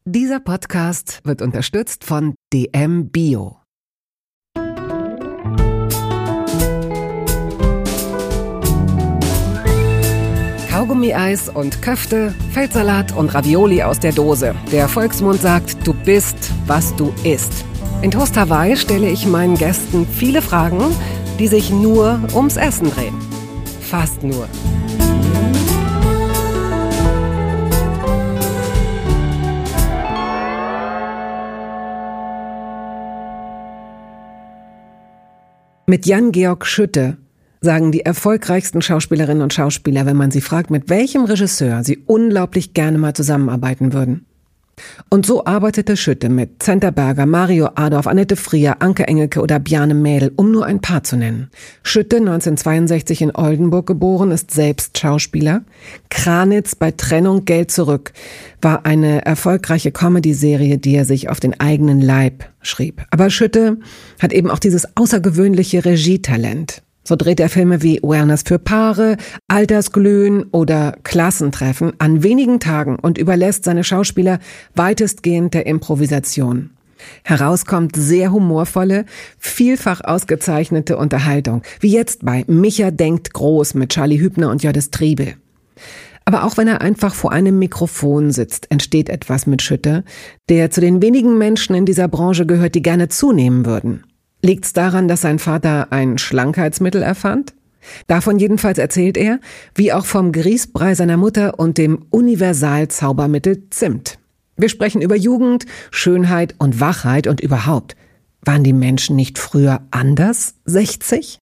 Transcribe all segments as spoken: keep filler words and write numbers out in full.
Dieser Podcast wird unterstützt von D M Bio. Kaugummi-Eis und Köfte, Feldsalat und Ravioli aus der Dose. Der Volksmund sagt, du bist, was du isst. In Toast Hawaii stelle ich meinen Gästen viele Fragen, die sich nur ums Essen drehen. Fast nur. Mit Jan-Georg Schütte sagen die erfolgreichsten Schauspielerinnen und Schauspieler, wenn man sie fragt, mit welchem Regisseur sie unglaublich gerne mal zusammenarbeiten würden. Und so arbeitete Schütte mit Zenta Berger, Mario Adorf, Annette Frier, Anke Engelke oder Bjarne Mädel, um nur ein paar zu nennen. Schütte, neunzehnhundertzweiundsechzig in Oldenburg geboren, ist selbst Schauspieler. Kranitz bei Trennung Geld zurück war eine erfolgreiche Comedy-Serie, die er sich auf den eigenen Leib schrieb. Aber Schütte hat eben auch dieses außergewöhnliche Regietalent. So dreht er Filme wie Wellness für Paare, Altersglühen oder Klassentreffen an wenigen Tagen und überlässt seine Schauspieler weitestgehend der Improvisation. Herauskommt sehr humorvolle, vielfach ausgezeichnete Unterhaltung, wie jetzt bei Micha denkt groß mit Charlie Hübner und Jördis Triebel. Aber auch wenn er einfach vor einem Mikrofon sitzt, entsteht etwas mit Schütte, der zu den wenigen Menschen in dieser Branche gehört, die gerne zunehmen würden. Liegt's daran, dass sein Vater ein Schlankheitsmittel erfand? Davon jedenfalls erzählt er, wie auch vom Grießbrei seiner Mutter und dem Universalzaubermittel Zimt. Wir sprechen über Jugend, Schönheit und Wachheit und überhaupt. Waren die Menschen nicht früher anders, sechzig?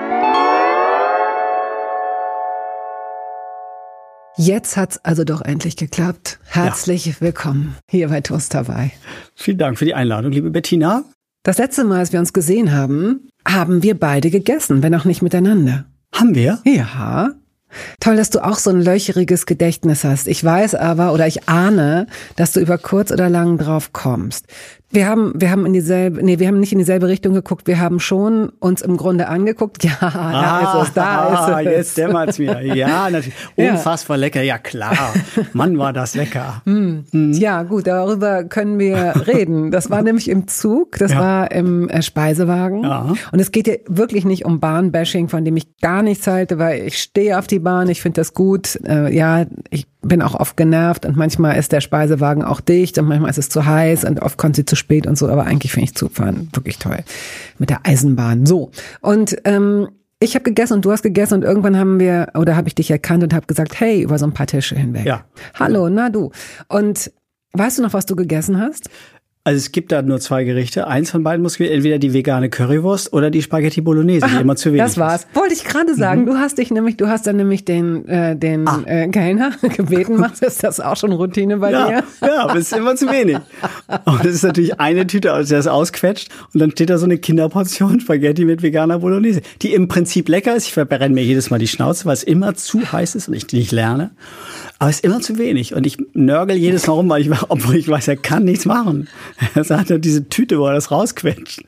Jetzt hat's also doch endlich geklappt. Herzlich ja. willkommen hier bei Toast Hawaii. Vielen Dank für die Einladung, liebe Bettina. Das letzte Mal, als wir uns gesehen haben, haben wir beide gegessen, wenn auch nicht miteinander. Haben wir? Ja. Toll, dass du auch so ein löcheriges Gedächtnis hast. Ich weiß aber, oder ich ahne, dass du über kurz oder lang drauf kommst. Wir haben, wir haben in dieselbe, nee, wir haben nicht in dieselbe Richtung geguckt. Wir haben schon uns im Grunde angeguckt. Ja, ah, da ist es, da ist es. Jetzt dämmert's mir. Ja, natürlich. Unfassbar ja. lecker. Ja, klar. Mann, war das lecker. Hm. Hm. Ja, gut, darüber können wir reden. Das war nämlich im Zug. Das ja. war im äh, Speisewagen. Ja. Und es geht ja wirklich nicht um Bahnbashing, von dem ich gar nichts halte, weil ich stehe auf die Bahn. Ich finde das gut. Äh, ja, ich bin auch oft genervt und manchmal ist der Speisewagen auch dicht und manchmal ist es zu heiß und oft kommt sie zu spät und so, aber eigentlich finde ich Zugfahren wirklich toll mit der Eisenbahn. So, und ähm, ich habe gegessen und du hast gegessen und irgendwann haben wir, oder habe ich dich erkannt und habe gesagt, hey, über so ein paar Tische hinweg. Ja. Hallo, na du. Und weißt du noch, was du gegessen hast? Also es gibt da nur zwei Gerichte. Eins von beiden muss entweder die vegane Currywurst oder die Spaghetti Bolognese, die immer zu wenig Das war's. ist. Wollte ich gerade sagen. Mhm. Du hast dich nämlich, du hast dann nämlich den äh, den ah. äh, Kellner gebeten, machst ist das auch schon Routine bei ja, dir? Ja, aber es ist immer zu wenig. Und das ist natürlich eine Tüte, also der ist ausquetscht und dann steht da so eine Kinderportion Spaghetti mit veganer Bolognese, die im Prinzip lecker ist. Ich verbrenne mir jedes Mal die Schnauze, weil es immer zu heiß ist und ich nicht lerne. Aber es ist immer zu wenig und ich nörgel jedes Mal rum, weil ich, obwohl ich weiß, er kann nichts machen. Er sagt ja diese Tüte, wo er das rausquetscht.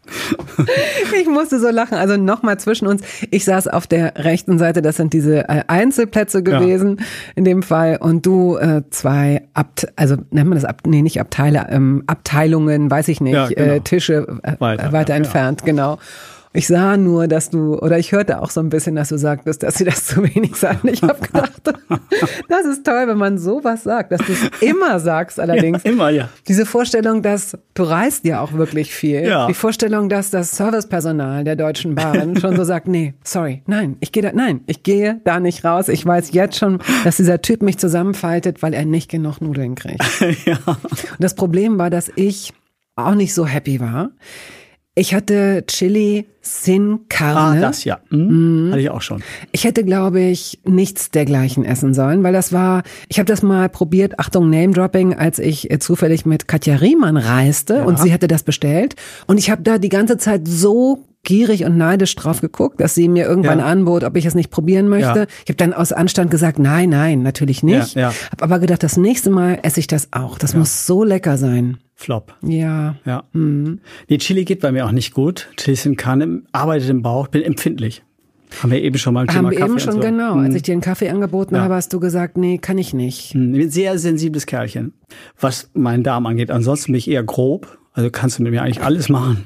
Ich musste so lachen. Also nochmal zwischen uns. Ich saß auf der rechten Seite, das sind diese äh, Einzelplätze gewesen ja. in dem Fall. Und du äh, zwei, Abt also nennt man das, Ab nee, nicht Abteile, ähm, Abteilungen, weiß ich nicht, ja, genau. äh, Tische äh, weiter, weiter ja, entfernt, ja. genau. Ich sah nur, dass du, oder ich hörte auch so ein bisschen, dass du sagtest, dass sie das zu wenig sagen. Ich habe gedacht, das ist toll, wenn man sowas sagt, dass du es immer sagst allerdings. Ja, immer, ja. Diese Vorstellung, dass du reist ja auch wirklich viel. Ja. Die Vorstellung, dass das Servicepersonal der Deutschen Bahn schon so sagt, nee, sorry, nein, ich gehe da, nein, ich gehe da nicht raus. Ich weiß jetzt schon, dass dieser Typ mich zusammenfaltet, weil er nicht genug Nudeln kriegt. Ja. Und das Problem war, dass ich auch nicht so happy war. Ich hatte Chili Sin Carne. Ah, das ja. Mhm. Mhm. Hatte ich auch schon. Ich hätte, glaube ich, nichts dergleichen essen sollen, weil das war, ich habe das mal probiert, Achtung, Name-Dropping, als ich äh, zufällig mit Katja Riemann reiste ja. und sie hatte das bestellt. Und ich habe da die ganze Zeit so gierig und neidisch drauf geguckt, dass sie mir irgendwann ja. anbot, ob ich es nicht probieren möchte. Ja. Ich habe dann aus Anstand gesagt, nein, nein, natürlich nicht. Ja, ja. Habe aber gedacht, das nächste Mal esse ich das auch. Das ja. muss so lecker sein. Flop. Ja. Ja. Mhm. Nee, Chili geht bei mir auch nicht gut. Chili sin Carne arbeitet im Bauch, bin empfindlich. Haben wir eben schon mal im Thema Haben wir Kaffee eben schon, so. genau. Hm. Als ich dir einen Kaffee angeboten Ja. habe, hast du gesagt, nee, kann ich nicht. Ein sehr sensibles Kerlchen, was meinen Darm angeht. Ansonsten bin ich eher grob. Also kannst du mit mir eigentlich alles machen.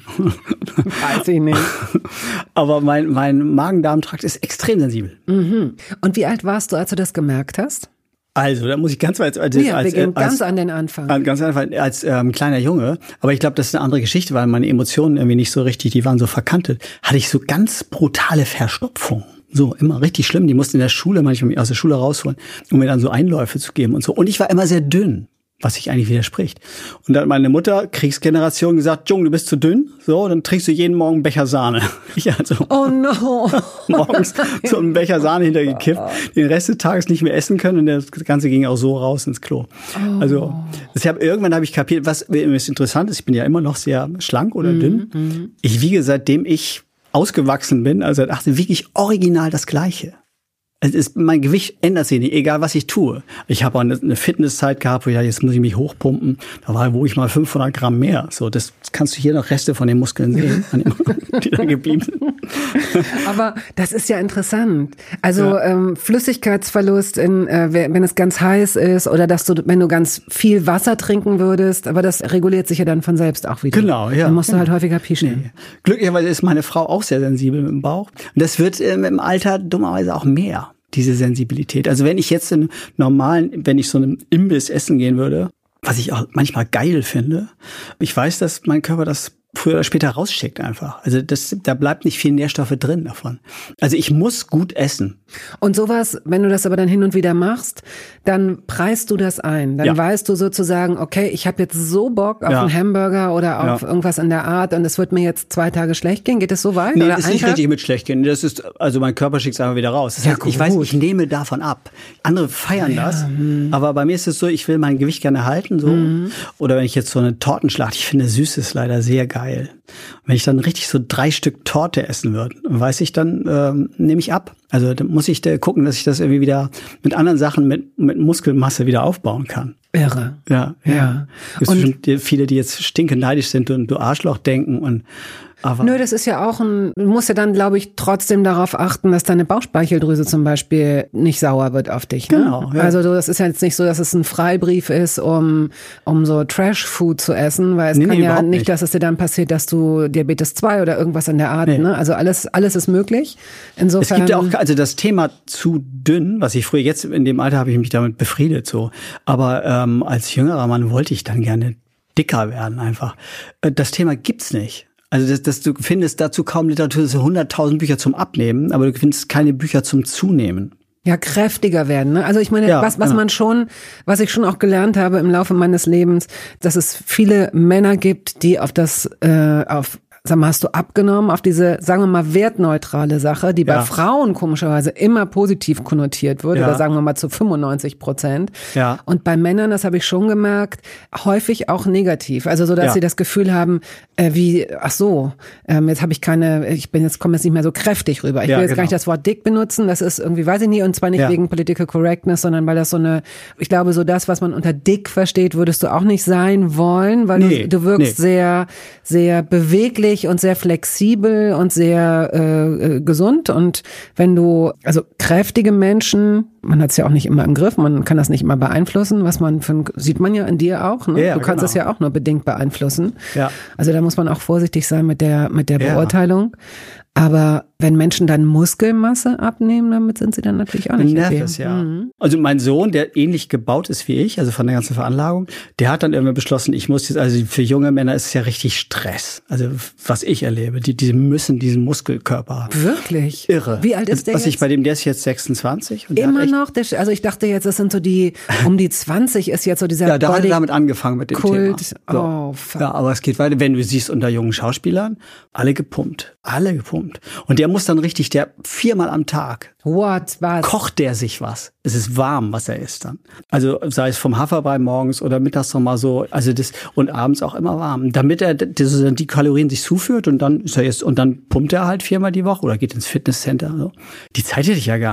Weiß ich nicht. Aber mein, mein Magen-Darm-Trakt ist extrem sensibel. Mhm. Und wie alt warst du, als du das gemerkt hast? Also, da muss ich ganz weit, als, Ja, als, wir gehen als, ganz an den Anfang. als, ganz einfach als ähm, kleiner Junge. Aber ich glaube, das ist eine andere Geschichte, weil meine Emotionen irgendwie nicht so richtig, die waren so verkantet. Hatte ich so ganz brutale Verstopfung. So, immer richtig schlimm. Die mussten in der Schule manchmal mich aus der Schule rausholen, um mir dann so Einläufe zu geben und so. Und ich war immer sehr dünn, was sich eigentlich widerspricht. Und dann hat meine Mutter, Kriegsgeneration, gesagt, Junge, du bist zu dünn. So, dann trinkst du jeden Morgen einen Becher Sahne. Ich also Oh no. morgens so einen Becher Sahne hintergekippt, den Rest des Tages nicht mehr essen können und das Ganze ging auch so raus ins Klo. Oh. Also ich hab, irgendwann habe ich kapiert, was ist interessant ist, ich bin ja immer noch sehr schlank oder dünn. Mhm. Ich wiege, seitdem ich ausgewachsen bin, also seit achtzehn, wiege ich original das Gleiche. Es ist, mein Gewicht ändert sich nicht, egal was ich tue. Ich habe auch eine, eine Fitnesszeit gehabt, wo ich dachte, jetzt muss ich mich hochpumpen. Da war wo ich mal fünfhundert Gramm mehr. So, das kannst du hier noch Reste von den Muskeln sehen, die da geblieben sind. Aber das ist ja interessant. Also Ja. ähm, Flüssigkeitsverlust, in, äh, wenn es ganz heiß ist oder dass du, wenn du ganz viel Wasser trinken würdest, aber das reguliert sich ja dann von selbst auch wieder. Genau, ja. Dann musst du halt häufiger pischen. Nee. Glücklicherweise ist meine Frau auch sehr sensibel mit dem Bauch. Und das wird ähm, im Alter dummerweise auch mehr, diese Sensibilität. Also wenn ich jetzt in normalen, wenn ich so einem Imbiss essen gehen würde, was ich auch manchmal geil finde, ich weiß, dass mein Körper das früher oder später rausschickt einfach. Also das, da bleibt nicht viel Nährstoffe drin davon. Also ich muss gut essen. Und sowas, wenn du das aber dann hin und wieder machst, dann preist du das ein. Dann Ja. weißt du sozusagen, okay, ich habe jetzt so Bock auf Ja. einen Hamburger oder auf Ja. irgendwas in der Art und es wird mir jetzt zwei Tage schlecht gehen. Geht es so weit? Nee, oder das ist ein nicht Tag? richtig mit schlecht gehen. Das ist, also mein Körper schickt es einfach wieder raus. Das Ja, heißt, ich gut. weiß, ich nehme davon ab. Andere feiern das. Aber bei mir ist es so, ich will mein Gewicht gerne halten, so. Mhm. Oder wenn ich jetzt so eine Tortenschlacht, ich finde süß ist leider sehr geil. Wenn ich dann richtig so drei Stück Torte essen würde, weiß ich, dann ähm, nehme ich ab. Also dann muss ich da gucken, dass ich das irgendwie wieder mit anderen Sachen, mit, mit Muskelmasse wieder aufbauen kann. Irre. Ja, Ja. ja. Es Und- gibt bestimmt viele, die jetzt stinkenneidisch sind und du Arschloch denken und aber Nö, das ist ja auch ein, du musst ja dann, glaube ich, trotzdem darauf achten, dass deine Bauchspeicheldrüse zum Beispiel nicht sauer wird auf dich. Ne? Genau, ja. Also so, das ist ja jetzt nicht so, dass es ein Freibrief ist, um, um so Trash-Food zu essen, weil es Nee, kann nee, ja überhaupt nicht, nicht. dass es dir dann passiert, dass du Diabetes zwei oder irgendwas in der Art, Nee. ne? Also alles, alles ist möglich. Insofern. es gibt ja auch, also das Thema zu dünn, was ich früher, jetzt in dem Alter habe ich mich damit befriedet so. Aber ähm, als jüngerer Mann wollte ich dann gerne dicker werden einfach. Äh, Das Thema gibt's nicht. Also das, das, du findest dazu kaum Literatur, so hunderttausend Bücher zum Abnehmen, aber du findest keine Bücher zum Zunehmen. Ja, kräftiger werden. Ne? Also ich meine, Ja, was, was genau. man schon, was ich schon auch gelernt habe im Laufe meines Lebens, dass es viele Männer gibt, die auf das, äh, auf Sag mal, hast du abgenommen auf diese, sagen wir mal, wertneutrale Sache, die bei Ja. Frauen komischerweise immer positiv konnotiert wird, Ja. oder sagen wir mal zu fünfundneunzig Prozent. Ja. Und bei Männern, das habe ich schon gemerkt, häufig auch negativ. Also so, dass Ja. sie das Gefühl haben, äh, wie, ach so, ähm, jetzt habe ich keine, ich bin jetzt, komme jetzt nicht mehr so kräftig rüber. Ich Ja, will jetzt genau. gar nicht das Wort dick benutzen, das ist irgendwie, weiß ich nie, und zwar nicht Ja. wegen Political Correctness, sondern weil das so eine, ich glaube, so das, was man unter dick versteht, würdest du auch nicht sein wollen, weil Nee, du, du wirkst nee. sehr, sehr beweglich und sehr flexibel und sehr äh, äh, gesund. Und wenn du, also kräftige Menschen, man hat es ja auch nicht immer im Griff, man kann das nicht immer beeinflussen, was man für ein, sieht man ja in dir auch, ne? Ja, Du kannst genau. es ja auch nur bedingt beeinflussen. Ja. Also da muss man auch vorsichtig sein mit der, mit der Ja. Beurteilung. Aber wenn Menschen dann Muskelmasse abnehmen, damit sind sie dann natürlich auch nicht Nervt happy. es, ja. Mhm. Also mein Sohn, der ähnlich gebaut ist wie ich, also von der ganzen Veranlagung, der hat dann irgendwann beschlossen, ich muss jetzt, also für junge Männer ist es ja richtig Stress. Also was ich erlebe, die, die müssen diesen Muskelkörper haben. Wirklich? Irre. Wie alt ist der Was jetzt? ich bei dem, der ist jetzt sechsundzwanzig. Und der Immer hat echt, noch? Der, also ich dachte jetzt, das sind so die, um die zwanzig ist jetzt so dieser Ja, da hat er Body damit angefangen mit dem Kult. Thema. Oh, fuck. Ja, aber es geht weiter. Wenn du siehst unter jungen Schauspielern, alle gepumpt. Alle gepumpt. Und der muss dann richtig, der viermal am Tag What? Was? kocht der sich was. Es ist warm, was er isst dann. Also sei es vom Haferbrei morgens oder mittags noch mal so, also das und abends auch immer warm, damit er das, die Kalorien sich zuführt und dann ist er jetzt und dann pumpt er halt viermal die Woche oder geht ins Fitnesscenter. So. Die Zeit hätte ich ja gar nicht.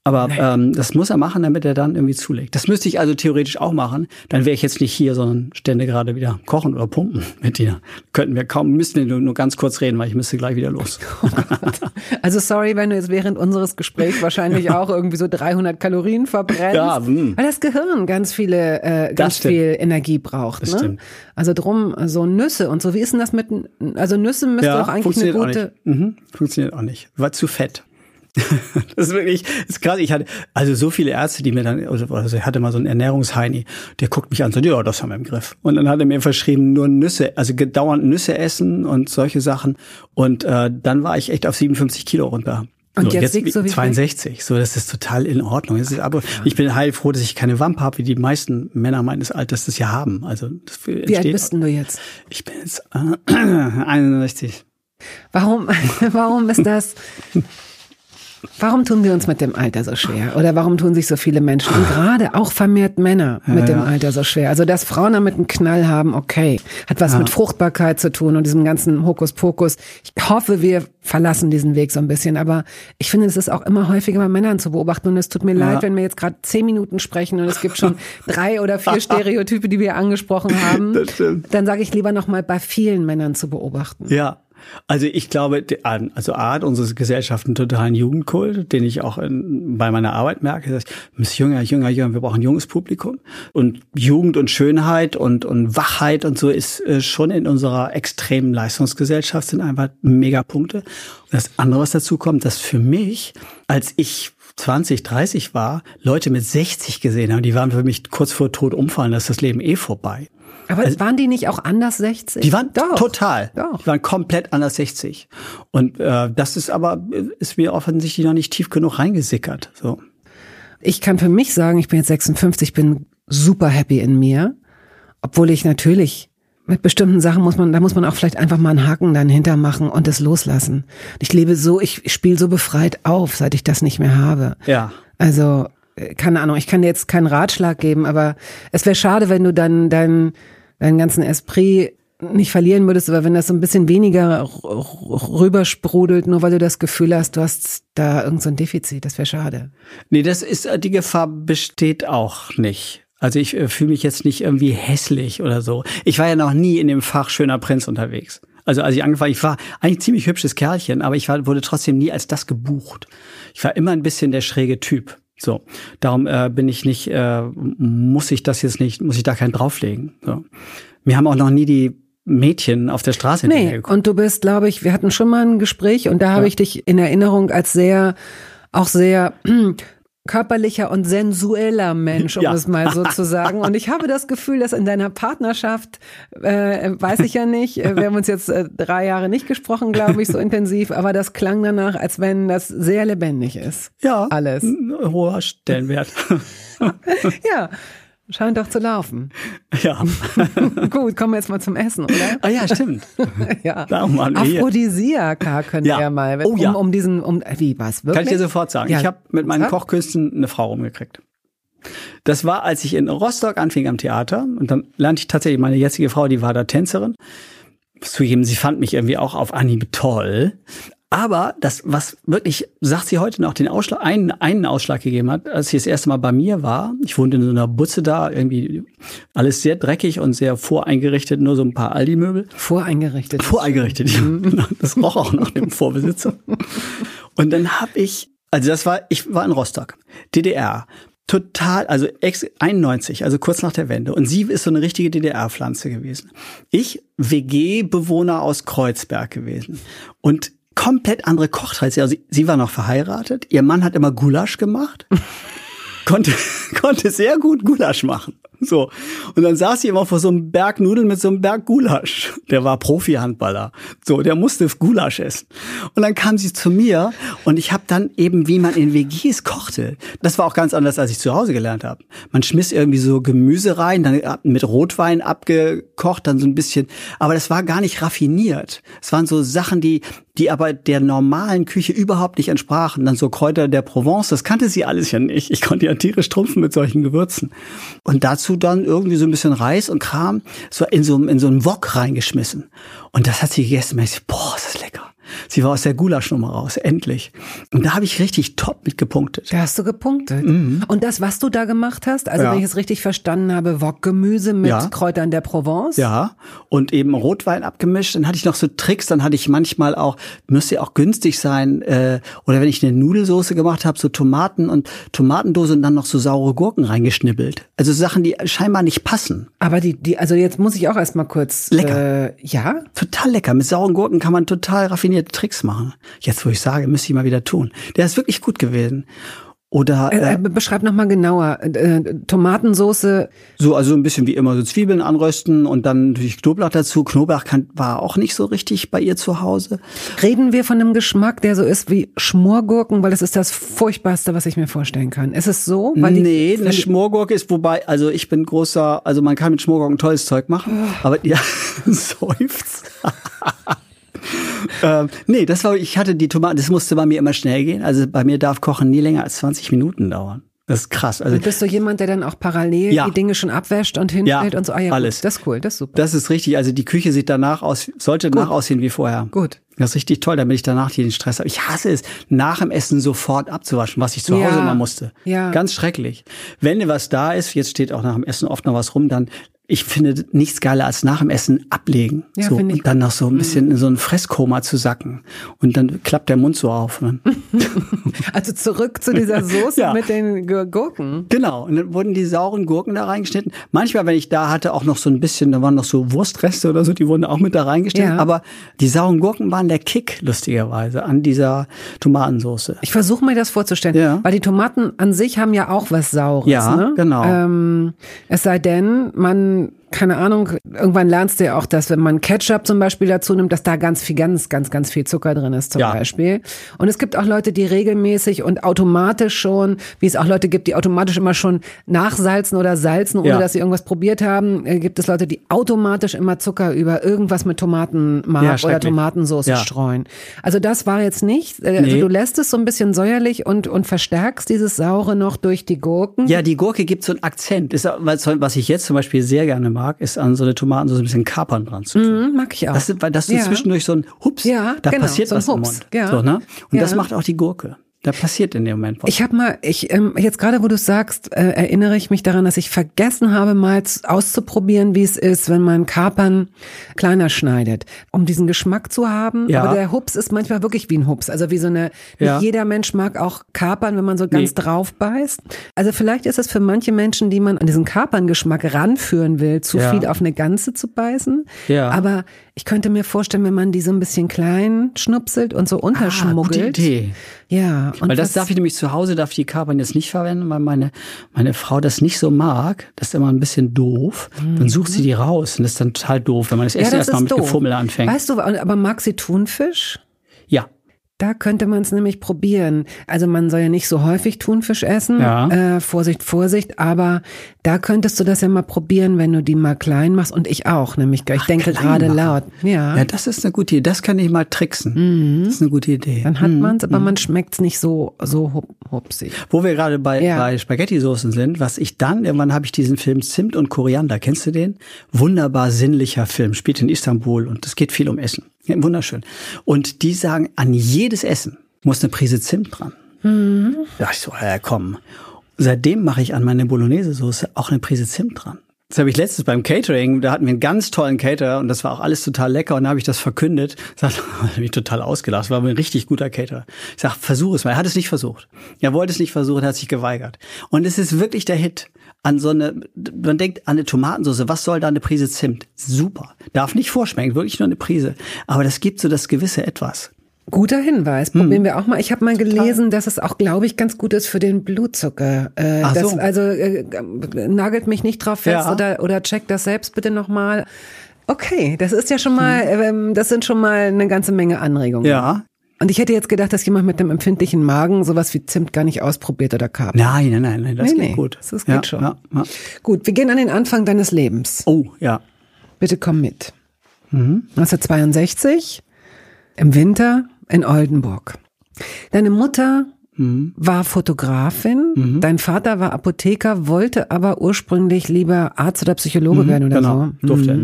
Aber Nee. ähm, das muss er machen, damit er dann irgendwie zulegt. Das müsste ich also theoretisch auch machen. Dann wäre ich jetzt nicht hier, sondern stände gerade wieder kochen oder pumpen mit dir. Könnten wir kaum, müssten wir nur, nur ganz kurz reden, weil ich müsste gleich wieder los. Oh Gott. Also sorry, wenn du jetzt während unseres Gesprächs wahrscheinlich auch irgendwie so dreihundert Kalorien verbrennst. Ja, mh. Weil das Gehirn ganz viele, äh, ganz stimmt. viel Energie braucht. Das Ne? stimmt. Also drum, so Nüsse und so. Wie ist denn das mit, also Nüsse müsste Ja, doch eigentlich eine funktioniert auch gute... nicht. Mhm, funktioniert auch nicht. War zu fett. Das ist wirklich, das ist krass. Ich hatte, also so viele Ärzte, die mir dann, also ich hatte mal so einen Ernährungsheini, der guckt mich an und sagt, ja, das haben wir im Griff. Und dann hat er mir verschrieben, nur Nüsse, also dauernd Nüsse essen und solche Sachen. Und äh, dann war ich echt auf siebenundfünfzig Kilo runter. Und so, jetzt wiegst du wie viel? zweiundsechzig. So, das ist total in Ordnung. Das ist aber, ich bin heilfroh, dass ich keine Wampe habe, wie die meisten Männer meines Alters das ja haben. Also das Wie alt bist denn du jetzt? Ich bin jetzt äh, einundsechzig. Warum, warum ist das... Warum tun wir uns mit dem Alter so schwer? Oder warum tun sich so viele Menschen, und gerade auch vermehrt Männer, mit ja, dem ja. Alter so schwer? Also, dass Frauen damit einen Knall haben, okay. Hat was Ja. mit Fruchtbarkeit zu tun und diesem ganzen Hokuspokus. Ich hoffe, wir verlassen diesen Weg so ein bisschen. Aber ich finde, es ist auch immer häufiger bei Männern zu beobachten. Und es tut mir Ja. leid, wenn wir jetzt gerade zehn Minuten sprechen und es gibt schon drei oder vier Stereotype, die wir angesprochen haben. Das stimmt. Dann sage ich lieber noch mal bei vielen Männern zu beobachten. Ja, also ich glaube, die- also A hat unsere Gesellschaft einen totalen Jugendkult, den ich auch in, bei meiner Arbeit merke. Das heißt, wir müssen jünger, jünger, jünger, wir brauchen ein junges Publikum. Und Jugend und Schönheit und, und Wachheit und so ist äh, schon in unserer extremen Leistungsgesellschaft sind einfach Megapunkte. Und das andere, was dazu kommt, dass für mich, als ich zwanzig, dreißig war, Leute mit sechzig gesehen haben, die waren für mich kurz vor Tod umfallen, da ist das Leben eh vorbei. Aber waren die nicht auch anders sechzig? Die waren Doch. total. Doch. Die waren komplett anders sechzig. Und äh, das ist aber, ist mir offensichtlich noch nicht tief genug reingesickert. So. Ich kann für mich sagen, ich bin jetzt sechsundfünfzig, bin super happy in mir. Obwohl ich natürlich mit bestimmten Sachen muss man, da muss man auch vielleicht einfach mal einen Haken dann hintermachen und es loslassen. Ich lebe so, ich spiele so befreit auf, seit ich das nicht mehr habe. Ja. Also, äh, keine Ahnung, ich kann dir jetzt keinen Ratschlag geben, aber es wäre schade, wenn du dann deinen deinen ganzen Esprit nicht verlieren würdest, aber wenn das so ein bisschen weniger r- r- rübersprudelt, nur weil du das Gefühl hast, du hast da irgend so ein Defizit, das wäre schade. Nee, das ist, die Gefahr besteht auch nicht. Also ich äh, fühle mich jetzt nicht irgendwie hässlich oder so. Ich war ja noch nie in dem Fach schöner Prinz unterwegs. Also als ich angefangen, ich war eigentlich ein ziemlich hübsches Kerlchen, aber ich war, wurde trotzdem nie als das gebucht. Ich war immer ein bisschen der schräge Typ. So, darum äh, bin ich nicht, äh, muss ich das jetzt nicht, muss ich da keinen drauflegen. So. Mir haben auch noch nie die Mädchen auf der Straße Nee, hinterhergeguckt. und du bist, glaube ich, wir hatten schon mal ein Gespräch und da habe Ja. ich dich in Erinnerung als sehr, auch sehr körperlicher und sensueller Mensch, um Ja. es mal so zu sagen. Und ich habe das Gefühl, dass in deiner Partnerschaft, äh, weiß ich ja nicht, äh, wir haben uns jetzt äh, drei Jahre nicht gesprochen, glaube ich, so intensiv, aber das klang danach, als wenn das sehr lebendig ist. Ja, Alles. ein hoher Stellenwert. Ja, scheint doch zu laufen. Ja. Gut, kommen wir jetzt mal zum Essen, oder? Ah ja, stimmt. Ja. Darum waren wir hier. Aphrodisiaka können Ja. wir mal. Oh ja. um, um diesen, um, wie, was, wirklich? Kann ich dir sofort sagen. Ja. Ich habe mit meinen Was? Kochkünsten eine Frau rumgekriegt. Das war, als ich in Rostock anfing am Theater. Und dann lernte ich tatsächlich meine jetzige Frau, die war da Tänzerin. Zugeben, sie fand mich irgendwie auch auf Anhieb toll. Aber das, was wirklich, sagt sie heute noch, den Ausschlag, einen, einen Ausschlag gegeben hat, als sie das erste Mal bei mir war. Ich wohnte in so einer Butze da, irgendwie alles sehr dreckig und sehr voreingerichtet, nur so ein paar Aldi-Möbel. Voreingerichtet. Voreingerichtet, ja. Das roch auch nach dem Vorbesitzer. Und dann habe ich, also das war, ich war in Rostock, D D R. Total, also ex einundneunzig, also kurz nach der Wende. Und sie ist so eine richtige D D R-Pflanze gewesen. Ich, W G-Bewohner aus Kreuzberg gewesen. Und komplett andere Kochtradition. Also sie, sie war noch verheiratet. Ihr Mann hat immer Gulasch gemacht. konnte, konnte sehr gut Gulasch machen. So. Und dann saß sie immer vor so einem Berg Nudeln mit so einem Berg Gulasch. Der war Profi-Handballer. So, der musste Gulasch essen. Und dann kam sie zu mir und ich habe dann eben, wie man in W Gs kochte. Das war auch ganz anders, als ich zu Hause gelernt habe. Man schmiss irgendwie so Gemüse rein, dann mit Rotwein abgekocht, dann so ein bisschen. Aber das war gar nicht raffiniert. Es waren so Sachen, die die aber der normalen Küche überhaupt nicht entsprachen. Dann so Kräuter der Provence, das kannte sie alles ja nicht. Ich konnte ja tierisch trumpfen mit solchen Gewürzen. Und dazu dann irgendwie so ein bisschen Reis und Kram so in so, in so einen Wok reingeschmissen. Und das hat sie gegessen. Und ich so, boah, ist das lecker. Sie war aus der Gulaschnummer raus, endlich. Und da habe ich richtig top mit gepunktet. Da hast du gepunktet. Mhm. Und das, was du da gemacht hast, also Ja. wenn ich es richtig verstanden habe, Wokgemüse mit Ja. Kräutern der Provence. Ja, und eben Rotwein abgemischt. Dann hatte ich noch so Tricks, dann hatte ich manchmal auch, müsste ja auch günstig sein, äh, oder wenn ich eine Nudelsoße gemacht habe, so Tomaten und Tomatendose und dann noch so saure Gurken reingeschnibbelt. Also Sachen, die scheinbar nicht passen. Aber die, die, also jetzt muss ich auch erstmal kurz. Lecker. Äh, ja? Total lecker. Mit sauren Gurken kann man total raffinierte Tricks machen. Jetzt, wo ich sage, müsste ich mal wieder tun. Der ist wirklich gut gewesen. Oder Äh, äh, beschreib nochmal genauer. Äh, Tomatensoße. so, also ein bisschen wie immer, so Zwiebeln anrösten und dann natürlich Knoblauch dazu. Knoblauch kann, war auch nicht so richtig bei ihr zu Hause. Reden wir von einem Geschmack, der so ist wie Schmorgurken, weil das ist das Furchtbarste, was ich mir vorstellen kann. Ist es so? Weil die, Nee, eine weil die- Schmorgurke ist, wobei, also ich bin großer, also man kann mit Schmorgurken tolles Zeug machen, aber ja, seufzt. ähm, nee, das war, ich hatte die Tomaten, das musste bei mir immer schnell gehen. Also bei mir darf Kochen nie länger als zwanzig Minuten dauern. Das ist krass. Also Und bist du jemand, der dann auch parallel Ja. die Dinge schon abwäscht und hinstellt Ja, und so? Ah, ja, gut. alles. Das ist cool, das ist super. das ist richtig. Also die Küche sieht danach aus, sollte danach aussehen wie vorher. Gut. Das ist richtig toll, damit ich danach hier den Stress habe. Ich hasse es, nach dem Essen sofort abzuwaschen, was ich zu Hause Ja. immer musste. Ja. Ganz schrecklich. Wenn was da ist, jetzt steht auch nach dem Essen oft noch was rum, dann, ich finde nichts geiler als nach dem Essen ablegen. Ja, so, finde ich und dann noch so ein bisschen in so ein Fresskoma zu sacken. Und dann klappt der Mund so auf. Und dann Also zurück zu dieser Soße Ja. mit den Gu- Gurken. Genau, und dann wurden die sauren Gurken da reingeschnitten. Manchmal, wenn ich da hatte, auch noch so ein bisschen, da waren noch so Wurstreste oder so, die wurden auch mit da reingeschnitten. Ja. Aber die sauren Gurken waren der Kick, lustigerweise, an dieser Tomatensauce. Ich versuche mir das vorzustellen, Ja. weil die Tomaten an sich haben ja auch was Saures. Ja, ne? genau. Ähm, es sei denn, man, keine Ahnung, irgendwann lernst du ja auch, dass wenn man Ketchup zum Beispiel dazu nimmt, dass da ganz viel, ganz, ganz, ganz viel Zucker drin ist zum Ja. Beispiel. Und es gibt auch Leute, die regelmäßig und automatisch schon, wie es auch Leute gibt, die automatisch immer schon nachsalzen oder salzen, ohne Ja. dass sie irgendwas probiert haben, äh, gibt es Leute, die automatisch immer Zucker über irgendwas mit Tomatenmark Ja, oder schrecklich. Tomatensauce Ja. streuen. Also das war jetzt nicht, äh, also Nee. du lässt es so ein bisschen säuerlich und, und verstärkst dieses Saure noch durch die Gurken. Ja, die Gurke gibt so einen Akzent. Ist, was was ich jetzt zum Beispiel sehr gerne mag, ist an so eine Tomatensauce ein bisschen Kapern dran zu tun. Mhm, mag ich auch. Das, ist- weil das ist Ja. zwischendurch so ein Hups, Ja, da genau, passiert so ein was im Hups, Mund. ja. So, ne? Und Ja. das macht auch die Gurke. Da passiert in dem Moment was. Ich habe mal, ich ähm, jetzt gerade, wo du es sagst, äh, erinnere ich mich daran, dass ich vergessen habe, mal z- auszuprobieren, wie es ist, wenn man Kapern kleiner schneidet, um diesen Geschmack zu haben. Ja. Aber der Hups ist manchmal wirklich wie ein Hups, also wie so eine. Ja. Nicht jeder Mensch mag auch Kapern, wenn man so ganz Nee. drauf beißt. Also vielleicht ist es für manche Menschen, die man an diesen Kaperngeschmack ranführen will, zu Ja. viel auf eine Ganze zu beißen. Ja. Aber ich könnte mir vorstellen, wenn man die so ein bisschen klein schnupselt und so Ah, unterschmuggelt. gute Idee. Ja. Und Weil das was- darf ich nämlich zu Hause, darf ich die Kapern jetzt nicht verwenden, weil meine, meine Frau das nicht so mag. Das ist immer ein bisschen doof. Dann sucht sie die raus und das ist dann total doof, wenn man das Essen erstmal mit doof. Gefummel anfängt. Weißt du, aber mag sie Thunfisch? Ja. Da könnte man es nämlich probieren. Also man soll ja nicht so häufig Thunfisch essen. Ja. Äh, Vorsicht, Vorsicht. Aber da könntest du das ja mal probieren, wenn du die mal klein machst. Und ich auch, nämlich. Ich Ach, denke klein gerade machen. laut. Ja. Ja, das ist eine gute Idee. Das kann ich mal tricksen. Das ist eine gute Idee. Dann hat man's, aber man schmeckt's nicht so, so hup- hupsig. Wo wir gerade bei, Ja. bei Spaghetti-Soßen sind, was ich dann, irgendwann habe ich diesen Film Zimt und Koriander, kennst du den? Wunderbar sinnlicher Film, spielt in Istanbul und es geht viel um Essen. Ja, wunderschön. Und die sagen, an jedes Essen muss eine Prise Zimt dran. Mhm. Da dachte ich so, ja komm. Seitdem mache ich an meine Bolognese-Soße auch eine Prise Zimt dran. Das habe ich letztens beim Catering, da hatten wir einen ganz tollen Caterer und das war auch alles total lecker und da habe ich das verkündet. Sagt, hat mich total ausgelacht, das war ein richtig guter Caterer. Ich sag, versuch es mal. Er hat es nicht versucht. Er wollte es nicht versuchen, er hat sich geweigert. Und es ist wirklich der Hit. An so eine, man denkt an eine Tomatensauce, was soll da eine Prise Zimt? Super. Darf nicht vorschmecken, wirklich nur eine Prise. Aber das gibt so das gewisse Etwas. Guter Hinweis, probieren wir auch mal. Ich habe mal gelesen, dass es auch, glaube ich, ganz gut ist für den Blutzucker. Äh, Ach das, so. Also äh, nagelt mich nicht drauf fest Ja. oder oder checkt das selbst bitte nochmal. Okay, das ist ja schon mal, ähm, das sind schon mal eine ganze Menge Anregungen. Ja. Und ich hätte jetzt gedacht, dass jemand mit einem empfindlichen Magen sowas wie Zimt gar nicht ausprobiert oder Kapern. Nein, nein, nein, nein, das Nee, geht nee, gut. das geht ja, schon. Ja, ja. Gut, wir gehen an den Anfang deines Lebens. Oh, ja. Bitte komm mit. Mhm. neunzehnhundertzweiundsechzig, im Winter in Oldenburg. Deine Mutter Mhm. war Fotografin, dein Vater war Apotheker, wollte aber ursprünglich lieber Arzt oder Psychologe werden oder Genau, so. durfte er Mhm. nicht.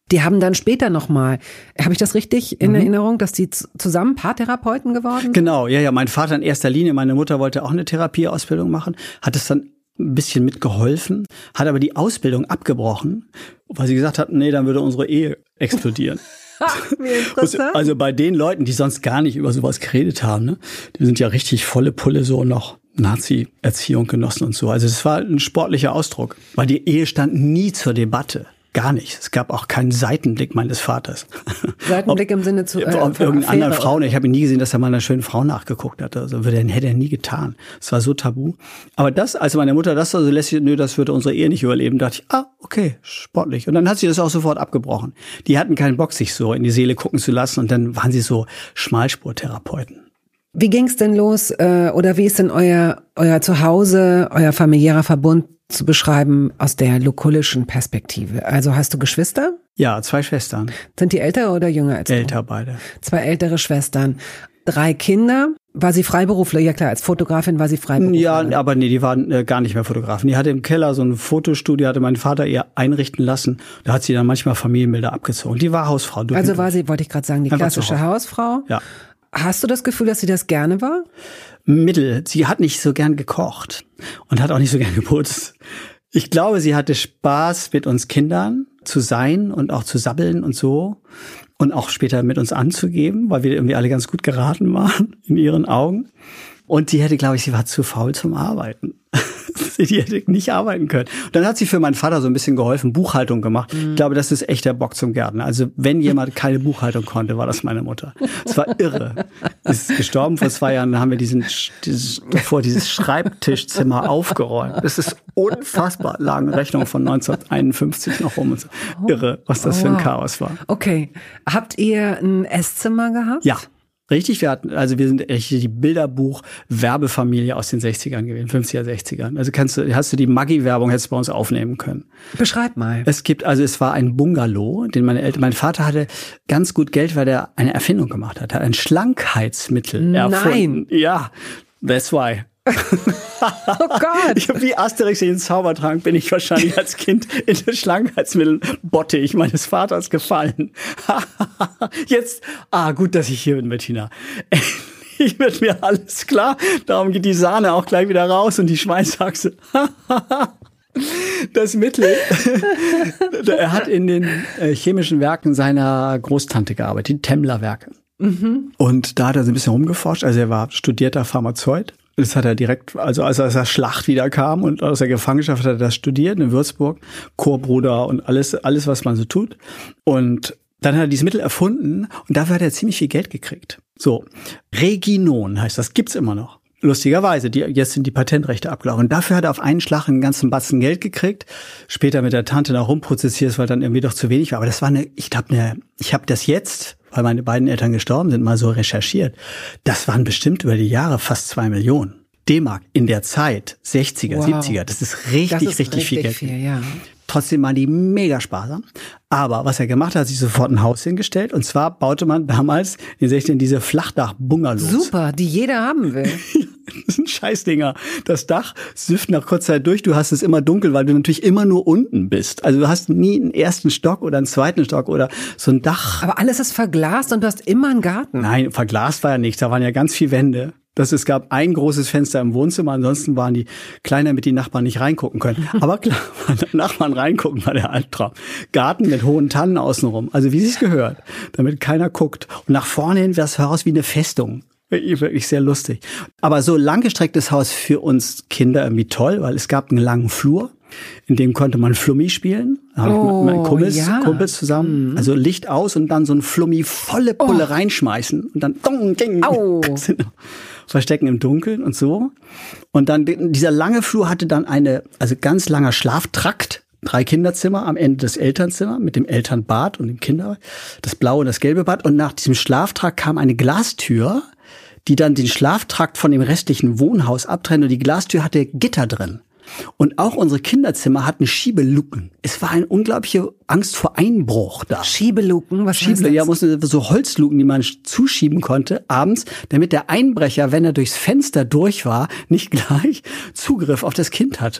Die haben dann später nochmal, habe ich das richtig in mhm. Erinnerung, dass die z- zusammen Paartherapeuten geworden sind? Genau, ja, ja, mein Vater in erster Linie, meine Mutter wollte auch eine Therapieausbildung machen, hat es dann ein bisschen mitgeholfen, hat aber die Ausbildung abgebrochen, weil sie gesagt hat, nee, dann würde unsere Ehe explodieren. Wie interessant. Also bei den Leuten, die sonst gar nicht über sowas geredet haben, ne, die sind ja richtig volle Pulle so noch Nazi-Erziehung genossen und so. Also es war ein sportlicher Ausdruck, weil die Ehe stand nie zur Debatte. Gar nicht. Es gab auch keinen Seitenblick meines Vaters. Seitenblick im Sinne zu äh, auf irgendeine anderen Frau. Ich habe ihn nie gesehen, dass er mal einer schönen Frau nachgeguckt hat. Also würde er, hätte er nie getan. Es war so tabu. Aber das, als meine Mutter das also lässt, nö, das würde unsere Ehe nicht überleben, dachte ich, ah, okay, sportlich. Und dann hat sie das auch sofort abgebrochen. Die hatten keinen Bock, sich so in die Seele gucken zu lassen. Und dann waren sie so Schmalspurtherapeuten. Wie ging's denn los, äh, oder wie ist denn euer, euer Zuhause, euer familiärer Verbund zu beschreiben aus der lukullischen Perspektive? Also hast du Geschwister? Ja, zwei Schwestern. Sind die älter oder jünger als du? Älter beide. Zwei ältere Schwestern. Drei Kinder. War sie Freiberufler? Ja klar, als Fotografin war sie Freiberufler. Ja, aber nee, die waren äh, gar nicht mehr Fotografen. Die hatte im Keller so ein Fotostudio, hatte mein Vater ihr einrichten lassen. Da hat sie dann manchmal Familienbilder abgezogen. Die war Hausfrau. Also war sie, wollte ich gerade sagen, die Einfach klassische Hausfrau? Ja. Hast du das Gefühl, dass sie das gerne war? Mittel. Sie hat nicht so gern gekocht und hat auch nicht so gern geputzt. Ich glaube, sie hatte Spaß mit uns Kindern zu sein und auch zu sabbeln und so und auch später mit uns anzugeben, weil wir irgendwie alle ganz gut geraten waren in ihren Augen. Und die hätte, glaube ich, sie war zu faul zum Arbeiten. Die hätte nicht arbeiten können. Und dann hat sie für meinen Vater so ein bisschen geholfen, Buchhaltung gemacht. Mhm. Ich glaube, das ist echt der Bock zum Gärtner. Also wenn jemand keine Buchhaltung konnte, war das meine Mutter. Es war irre. Ist gestorben vor zwei Jahren, da haben wir diesen, dieses, davor dieses Schreibtischzimmer aufgeräumt. Das ist unfassbar. Lagen Rechnungen von neunzehnhunderteinundfünfzig noch rum und so. Irre, was das oh, für ein Chaos war. Okay. Habt ihr ein Esszimmer gehabt? Ja. Richtig, wir hatten, also wir sind echt die Bilderbuch-Werbefamilie aus den sechzigern gewesen, fünfziger, sechzigern. Also kannst du, hast du die Maggi-Werbung hättest du bei uns aufnehmen können. Beschreib mal. Es gibt, also es war ein Bungalow, den meine Eltern, mein Vater hatte ganz gut Geld, weil er eine Erfindung gemacht hat, hat ein Schlankheitsmittel Nein. erfunden. Ja, that's why. Oh Gott. Ich habe wie Asterix in den Zaubertrank bin ich wahrscheinlich als Kind in der Schlankheitsmittelbottich meines Vaters gefallen. Jetzt, ah, gut, dass ich hier bin, Bettina. Endlich wird mir alles klar. Darum geht die Sahne auch gleich wieder raus und die Schweinshaxe. Das Mittel, er hat in den äh, chemischen Werken seiner Großtante gearbeitet, die Temmler-Werke. Mhm. Und da hat er so ein bisschen rumgeforscht. Also er war studierter Pharmazeut. Das hat er direkt, also als er aus der Schlacht wiederkam und aus der Gefangenschaft hat er das studiert in Würzburg, Chorbruder und alles, alles, was man so tut. Und dann hat er dieses Mittel erfunden und dafür hat er ziemlich viel Geld gekriegt. So, Reginon heißt das, gibt's immer noch. Lustigerweise, die, jetzt sind die Patentrechte abgelaufen. Und dafür hat er auf einen Schlag einen ganzen Batzen Geld gekriegt. Später mit der Tante noch rumprozessiert, weil dann irgendwie doch zu wenig war. Aber das war eine, ich glaube, eine, ich habe das jetzt, weil meine beiden Eltern gestorben sind, mal so recherchiert. Das waren bestimmt über die Jahre fast zwei Millionen D-Mark in der Zeit, sechziger, wow. siebziger. Das ist richtig, das ist richtig, richtig viel Geld. Viel, ja. Trotzdem waren die mega sparsam. Aber was er gemacht hat, hat sich sofort ein Haus hingestellt. Und zwar baute man damals in den sechzigern diese Flachdach-Bungalows. Super, die jeder haben will. Das sind Scheißdinger. Das Dach süfft nach kurzer Zeit durch. Du hast es immer dunkel, weil du natürlich immer nur unten bist. Also du hast nie einen ersten Stock oder einen zweiten Stock oder so ein Dach. Aber alles ist verglast und du hast immer einen Garten. Nein, verglast war ja nichts. Da waren ja ganz viele Wände. Das, es gab ein großes Fenster im Wohnzimmer, ansonsten waren die klein, damit die Nachbarn nicht reingucken können. Aber klar, wenn die Nachbarn reingucken, war der Albtraum. Garten mit hohen Tannen außenrum, also wie es gehört, damit keiner guckt. Und nach vorne hin wäre es heraus wie eine Festung. Wirklich sehr lustig. Aber so langgestrecktes Haus für uns Kinder irgendwie toll, weil es gab einen langen Flur, in dem konnte man Flummi spielen. Da habe oh, ich mit meinen Kumpels, ja. Kumpels zusammen, also Licht aus und dann so ein Flummi volle Pulle oh. reinschmeißen und dann dong, ding, oh. verstecken im Dunkeln und so. Und dann dieser lange Flur hatte dann eine, also ganz langer Schlaftrakt. Drei Kinderzimmer am Ende des Elternzimmers mit dem Elternbad und dem Kinder, das blaue und das gelbe Bad. Und nach diesem Schlaftrakt kam eine Glastür, die dann den Schlaftrakt von dem restlichen Wohnhaus abtrennt. Und die Glastür hatte Gitter drin. Und auch unsere Kinderzimmer hatten Schiebeluken. Es war eine unglaubliche Angst vor Einbruch da. Schiebeluken? Was Schiebe, heißt das? Ja, mussten so Holzluken, die man zuschieben konnte abends, damit der Einbrecher, wenn er durchs Fenster durch war, nicht gleich Zugriff auf das Kind hatte.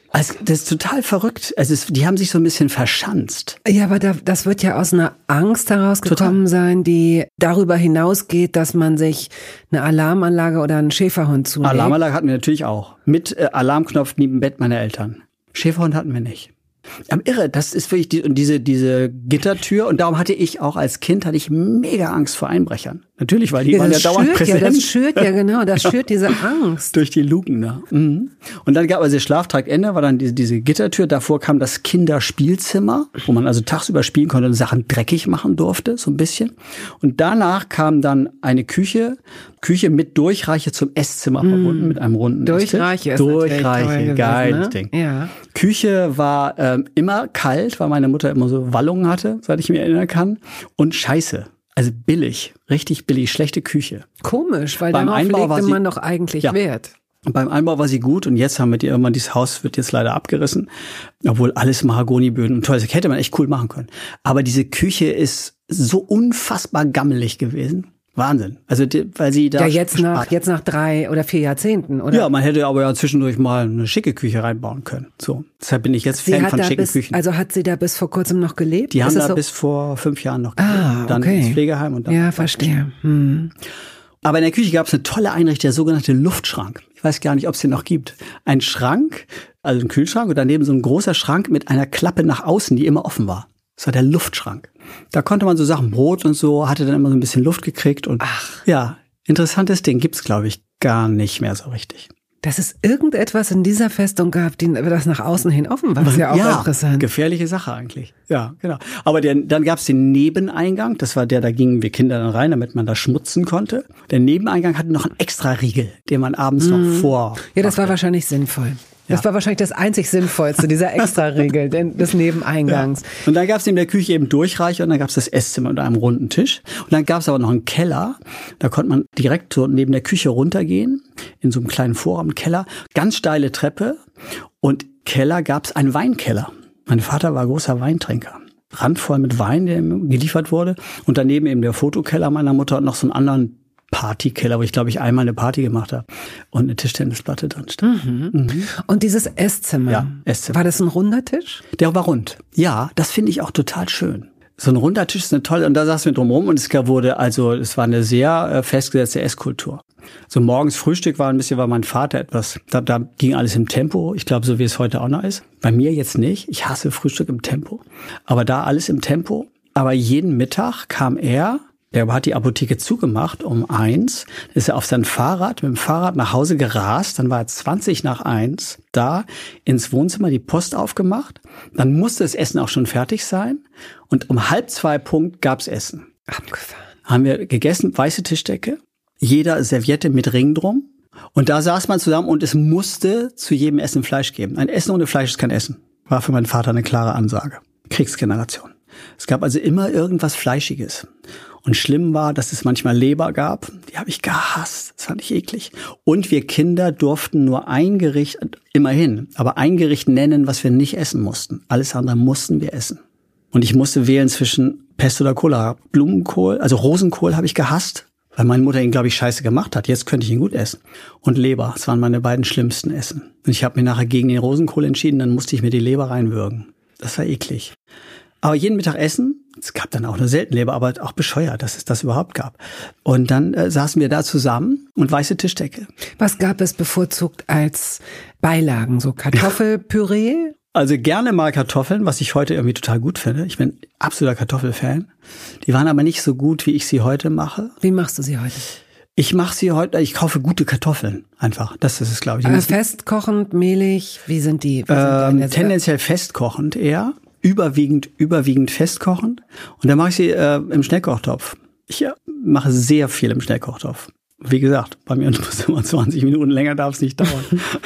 Also, das ist total verrückt. Also es, die haben sich so ein bisschen verschanzt. Ja, aber da, das wird ja aus einer Angst herausgekommen total. sein, die darüber hinausgeht, dass man sich eine Alarmanlage oder einen Schäferhund zulegt. Alarmanlage hatten wir natürlich auch. Mit äh, Alarmknopf neben dem Bett meiner Eltern. Schäferhund hatten wir nicht. Am irre, das ist wirklich die, diese, diese Gittertür. Und darum hatte ich auch als Kind, hatte ich mega Angst vor Einbrechern. Natürlich, weil die ja, waren ja dauernd präsent. Ja, das schürt ja, genau, das schürt diese Angst. Durch die Luken da. Mhm. Und dann gab es also Schlaftragende, war dann diese, diese Gittertür. Davor kam das Kinderspielzimmer, wo man also tagsüber spielen konnte und Sachen dreckig machen durfte, so ein bisschen. Und danach kam dann eine Küche, Küche mit Durchreiche zum Esszimmer mhm. verbunden, mit einem runden Durchreiche ist Durchreiche, geiles ne? Ding. Ja. Küche war ähm, immer kalt, weil meine Mutter immer so Wallungen hatte, seit ich mich erinnern kann. Und scheiße. Also billig, richtig billig, schlechte Küche. Komisch, weil darauf legte man doch eigentlich ja. Wert. Und beim Einbau war sie gut und jetzt haben wir die irgendwann, dieses Haus wird jetzt leider abgerissen, obwohl alles Mahagoniböden und toll, das hätte man echt cool machen können. Aber diese Küche ist so unfassbar gammelig gewesen. Wahnsinn. Also, die, weil sie da. Ja, jetzt nach, jetzt nach drei oder vier Jahrzehnten, oder? Ja, man hätte aber ja zwischendurch mal eine schicke Küche reinbauen können. So. Deshalb bin ich jetzt sie Fan von schicken bis, Küchen. Also hat sie da bis vor kurzem noch gelebt? Die haben ist da so? bis vor fünf Jahren noch gelebt. Ah, okay. Dann ins Pflegeheim und dann. Ja, verstehe. Hm. Aber in der Küche gab es eine tolle Einrichtung, der sogenannte Luftschrank. Ich weiß gar nicht, ob es den noch gibt. Ein Schrank, also ein Kühlschrank und daneben so ein großer Schrank mit einer Klappe nach außen, die immer offen war. Das war der Luftschrank. Da konnte man so Sachen, Brot und so, hatte dann immer so ein bisschen Luft gekriegt. Und ach, ja, interessantes Ding gibt's, glaube ich, gar nicht mehr so richtig. Dass es irgendetwas in dieser Festung gab, die das nach außen hin offen war, ist ja auch ja, interessant. Gefährliche Sache eigentlich. Ja, genau. Aber der, dann gab's den Nebeneingang, das war der, da gingen wir Kinder dann rein, damit man da schmutzen konnte. Der Nebeneingang hatte noch einen extra Riegel, den man abends mhm. noch vor. Ja, das war wahrscheinlich sinnvoll. Das ja. war wahrscheinlich das einzig Sinnvollste, dieser Extra-Regel des Nebeneingangs. Ja. Und dann gab es in der Küche eben Durchreiche und dann gab es das Esszimmer unter einem runden Tisch. Und dann gab es aber noch einen Keller. Da konnte man direkt so neben der Küche runtergehen, in so einem kleinen Vorraum, Keller. Ganz steile Treppe. Und Keller gab es einen Weinkeller. Mein Vater war großer Weintrinker. Randvoll mit Wein, der ihm geliefert wurde. Und daneben eben der Fotokeller meiner Mutter und noch so einen anderen Partykeller, wo ich, glaube ich, einmal eine Party gemacht habe und eine Tischtennisplatte drin stand. Mhm. Mhm. Und dieses Esszimmer, ja, Esszimmer, war das ein runder Tisch? Der war rund. Ja, das finde ich auch total schön. So ein runder Tisch ist eine tolle, und da saßen wir drumherum und es wurde, also es war eine sehr äh, festgesetzte Esskultur. So morgens Frühstück war ein bisschen, war mein Vater etwas, da, da ging alles im Tempo, ich glaube, so wie es heute auch noch ist. Bei mir jetzt nicht, ich hasse Frühstück im Tempo, aber da alles im Tempo. Aber jeden Mittag kam er, der hat die Apotheke zugemacht um eins, ist er auf sein Fahrrad, mit dem Fahrrad nach Hause gerast, dann war er zwanzig nach eins da, ins Wohnzimmer die Post aufgemacht, dann musste das Essen auch schon fertig sein und um halb zwei Punkt gab's Essen. Abgefahren. Haben wir gegessen, weiße Tischdecke, jeder Serviette mit Ring drum und da saß man zusammen und es musste zu jedem Essen Fleisch geben. Ein Essen ohne Fleisch ist kein Essen. War für meinen Vater eine klare Ansage. Kriegsgeneration. Es gab also immer irgendwas Fleischiges. Und schlimm war, dass es manchmal Leber gab. Die habe ich gehasst. Das fand ich eklig. Und wir Kinder durften nur ein Gericht, immerhin, aber ein Gericht nennen, was wir nicht essen mussten. Alles andere mussten wir essen. Und ich musste wählen zwischen Pest oder Cholera. Blumenkohl, also Rosenkohl habe ich gehasst, weil meine Mutter ihn, glaube ich, scheiße gemacht hat. Jetzt könnte ich ihn gut essen. Und Leber, das waren meine beiden schlimmsten Essen. Und ich habe mich nachher gegen den Rosenkohl entschieden, dann musste ich mir die Leber reinwürgen. Das war eklig. Aber jeden Mittag essen, es gab dann auch nur selten Leber, aber auch bescheuert, dass es das überhaupt gab. Und dann äh, saßen wir da zusammen und weiße Tischdecke. Was gab es bevorzugt als Beilagen? So Kartoffelpüree? Also gerne mal Kartoffeln, was ich heute irgendwie total gut finde. Ich bin absoluter Kartoffelfan. Die waren aber nicht so gut, wie ich sie heute mache. Wie machst du sie heute? Ich mache sie heute, ich kaufe gute Kartoffeln einfach. Das ist es, glaube ich. Aber festkochend, mehlig, wie sind die? Wie ähm, sind tendenziell festkochend eher. Überwiegend, überwiegend festkochend. Und dann mache ich sie äh, im Schnellkochtopf. Ich äh, mache sehr viel im Schnellkochtopf. Wie gesagt, bei mir muss es immer zwanzig Minuten länger, darf es nicht dauern.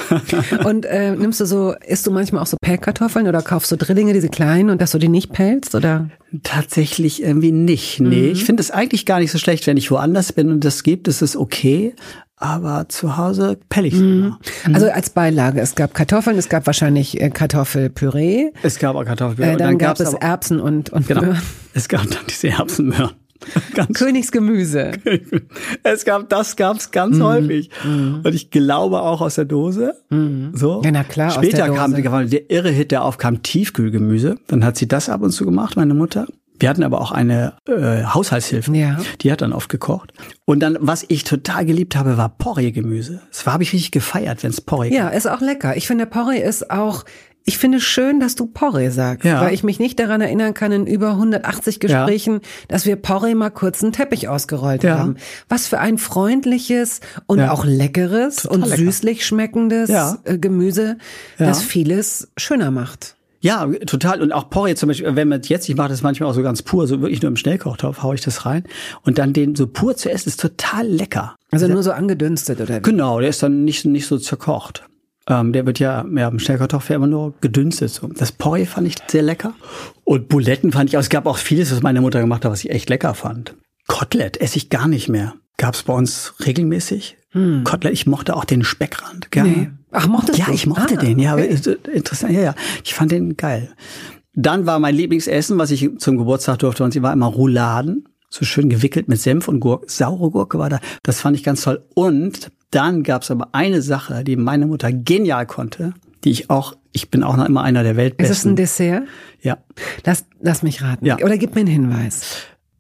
Und äh, nimmst du so, isst du manchmal auch so Pellkartoffeln oder kaufst du Drillinge, diese kleinen, und dass du die nicht pellst, oder? Tatsächlich irgendwie nicht, nee. Mhm. Ich finde es eigentlich gar nicht so schlecht, wenn ich woanders bin und das gibt, ist es okay. Aber zu Hause pelle ich mhm. immer. Also als Beilage, es gab Kartoffeln, es gab wahrscheinlich äh, Kartoffelpüree. Es gab auch Kartoffelpüree. Äh, dann, dann gab es aber, Erbsen und, und genau, Möhren. Es gab dann diese Erbsenmöhren. Ganz Königsgemüse. Es gab, das gab's ganz Mhm. häufig. Mhm. Und ich glaube auch aus der Dose. Mhm. So. Ja, na klar, aus Später der kam Dose. der irre Hit, der aufkam, Tiefkühlgemüse. Dann hat sie das ab und zu gemacht, meine Mutter. Wir hatten aber auch eine äh, Haushaltshilfe, Ja. die hat dann oft gekocht. Und dann, was ich total geliebt habe, war Porree-Gemüse. Das war, habe ich richtig gefeiert, wenn es Porree Ja, ist auch lecker. Ich finde, Porree ist auch, ich finde schön, dass du Porree sagst, Ja. weil ich mich nicht daran erinnern kann, in über hundertachtzig Gesprächen, dass wir Porree mal kurz einen Teppich ausgerollt Ja. haben. Was für ein freundliches und Ja. auch leckeres Total und lecker. süßlich schmeckendes Ja. äh, Gemüse, Ja. das vieles schöner macht. Ja, total. Und auch Porree zum Beispiel, wenn man jetzt, ich mache das manchmal auch so ganz pur, so wirklich nur im Schnellkochtopf, haue ich das rein. Und dann den so pur zu essen, ist total lecker. Also nur so angedünstet, oder wie? Genau, der ist dann nicht, nicht so zerkocht. Ähm, der wird ja, ja im Schnellkochtopf ja immer nur gedünstet. So. Das Porree fand ich sehr lecker. Und Buletten fand ich auch, es gab auch vieles, was meine Mutter gemacht hat, was ich echt lecker fand. Kotelett esse ich gar nicht mehr. Gab's bei uns regelmäßig. Hm. Kotelett, ich mochte auch den Speckrand gerne. Nee. Ach, mochtest Ja, du? ich mochte Ah, den, ja, okay. aber interessant, ja, ja. Ich fand den geil. Dann war mein Lieblingsessen, was ich zum Geburtstag durfte, und sie war immer Rouladen, so schön gewickelt mit Senf und Gurke. Saure Gurke war da, das fand ich ganz toll. Und dann gab's aber eine Sache, die meine Mutter genial konnte, die ich auch, ich bin auch noch immer einer der Weltbesten. Ist es ein Dessert? Ja. Lass, lass mich raten. Ja. Oder gib mir einen Hinweis.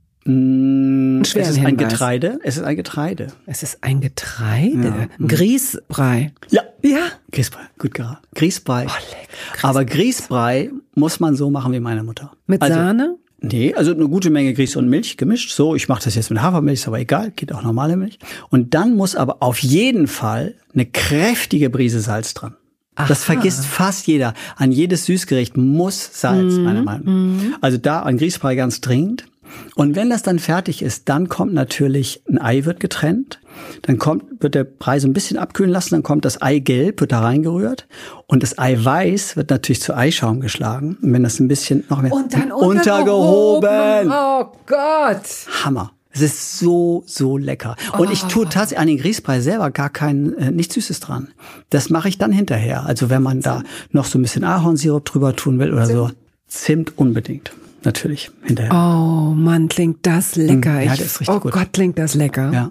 Mm, es schweren ist ein Hinweis. Getreide. Es ist ein Getreide. Es ist ein Getreide. Ja. Mhm. Grießbrei. Ja. Ja. Grießbrei, gut geraten. Grießbrei. Oh, lecker. Aber Grießbrei muss man so machen wie meine Mutter. Mit also, Sahne? Nee, also eine gute Menge Grieß und Milch gemischt. So, ich mache das jetzt mit Hafermilch, ist aber egal, geht auch normale Milch. Und dann muss aber auf jeden Fall eine kräftige Prise Salz dran. Aha. Das vergisst fast jeder. An jedes Süßgericht muss Salz, Mhm. meiner Meinung nach. Also da an Grießbrei ganz dringend. Und wenn das dann fertig ist, dann kommt natürlich ein Ei, wird getrennt. Dann kommt, wird der Brei so ein bisschen abkühlen lassen, dann kommt das Eigelb, wird da reingerührt. Und das Eiweiß wird natürlich zu Eischaum geschlagen. Und wenn das ein bisschen noch mehr Und dann untergehoben. untergehoben. Oh Gott. Hammer. Es ist so, so lecker. Und ich tue tatsächlich an den Grießbrei selber gar kein, äh, nichts Süßes dran. Das mache ich dann hinterher. Also wenn man da noch so ein bisschen Ahornsirup drüber tun will oder so. Zimt unbedingt. Natürlich, hinterher. Oh Mann, klingt das lecker. Ja, Ich- das ist richtig oh gut. Gott, klingt das lecker. Ja.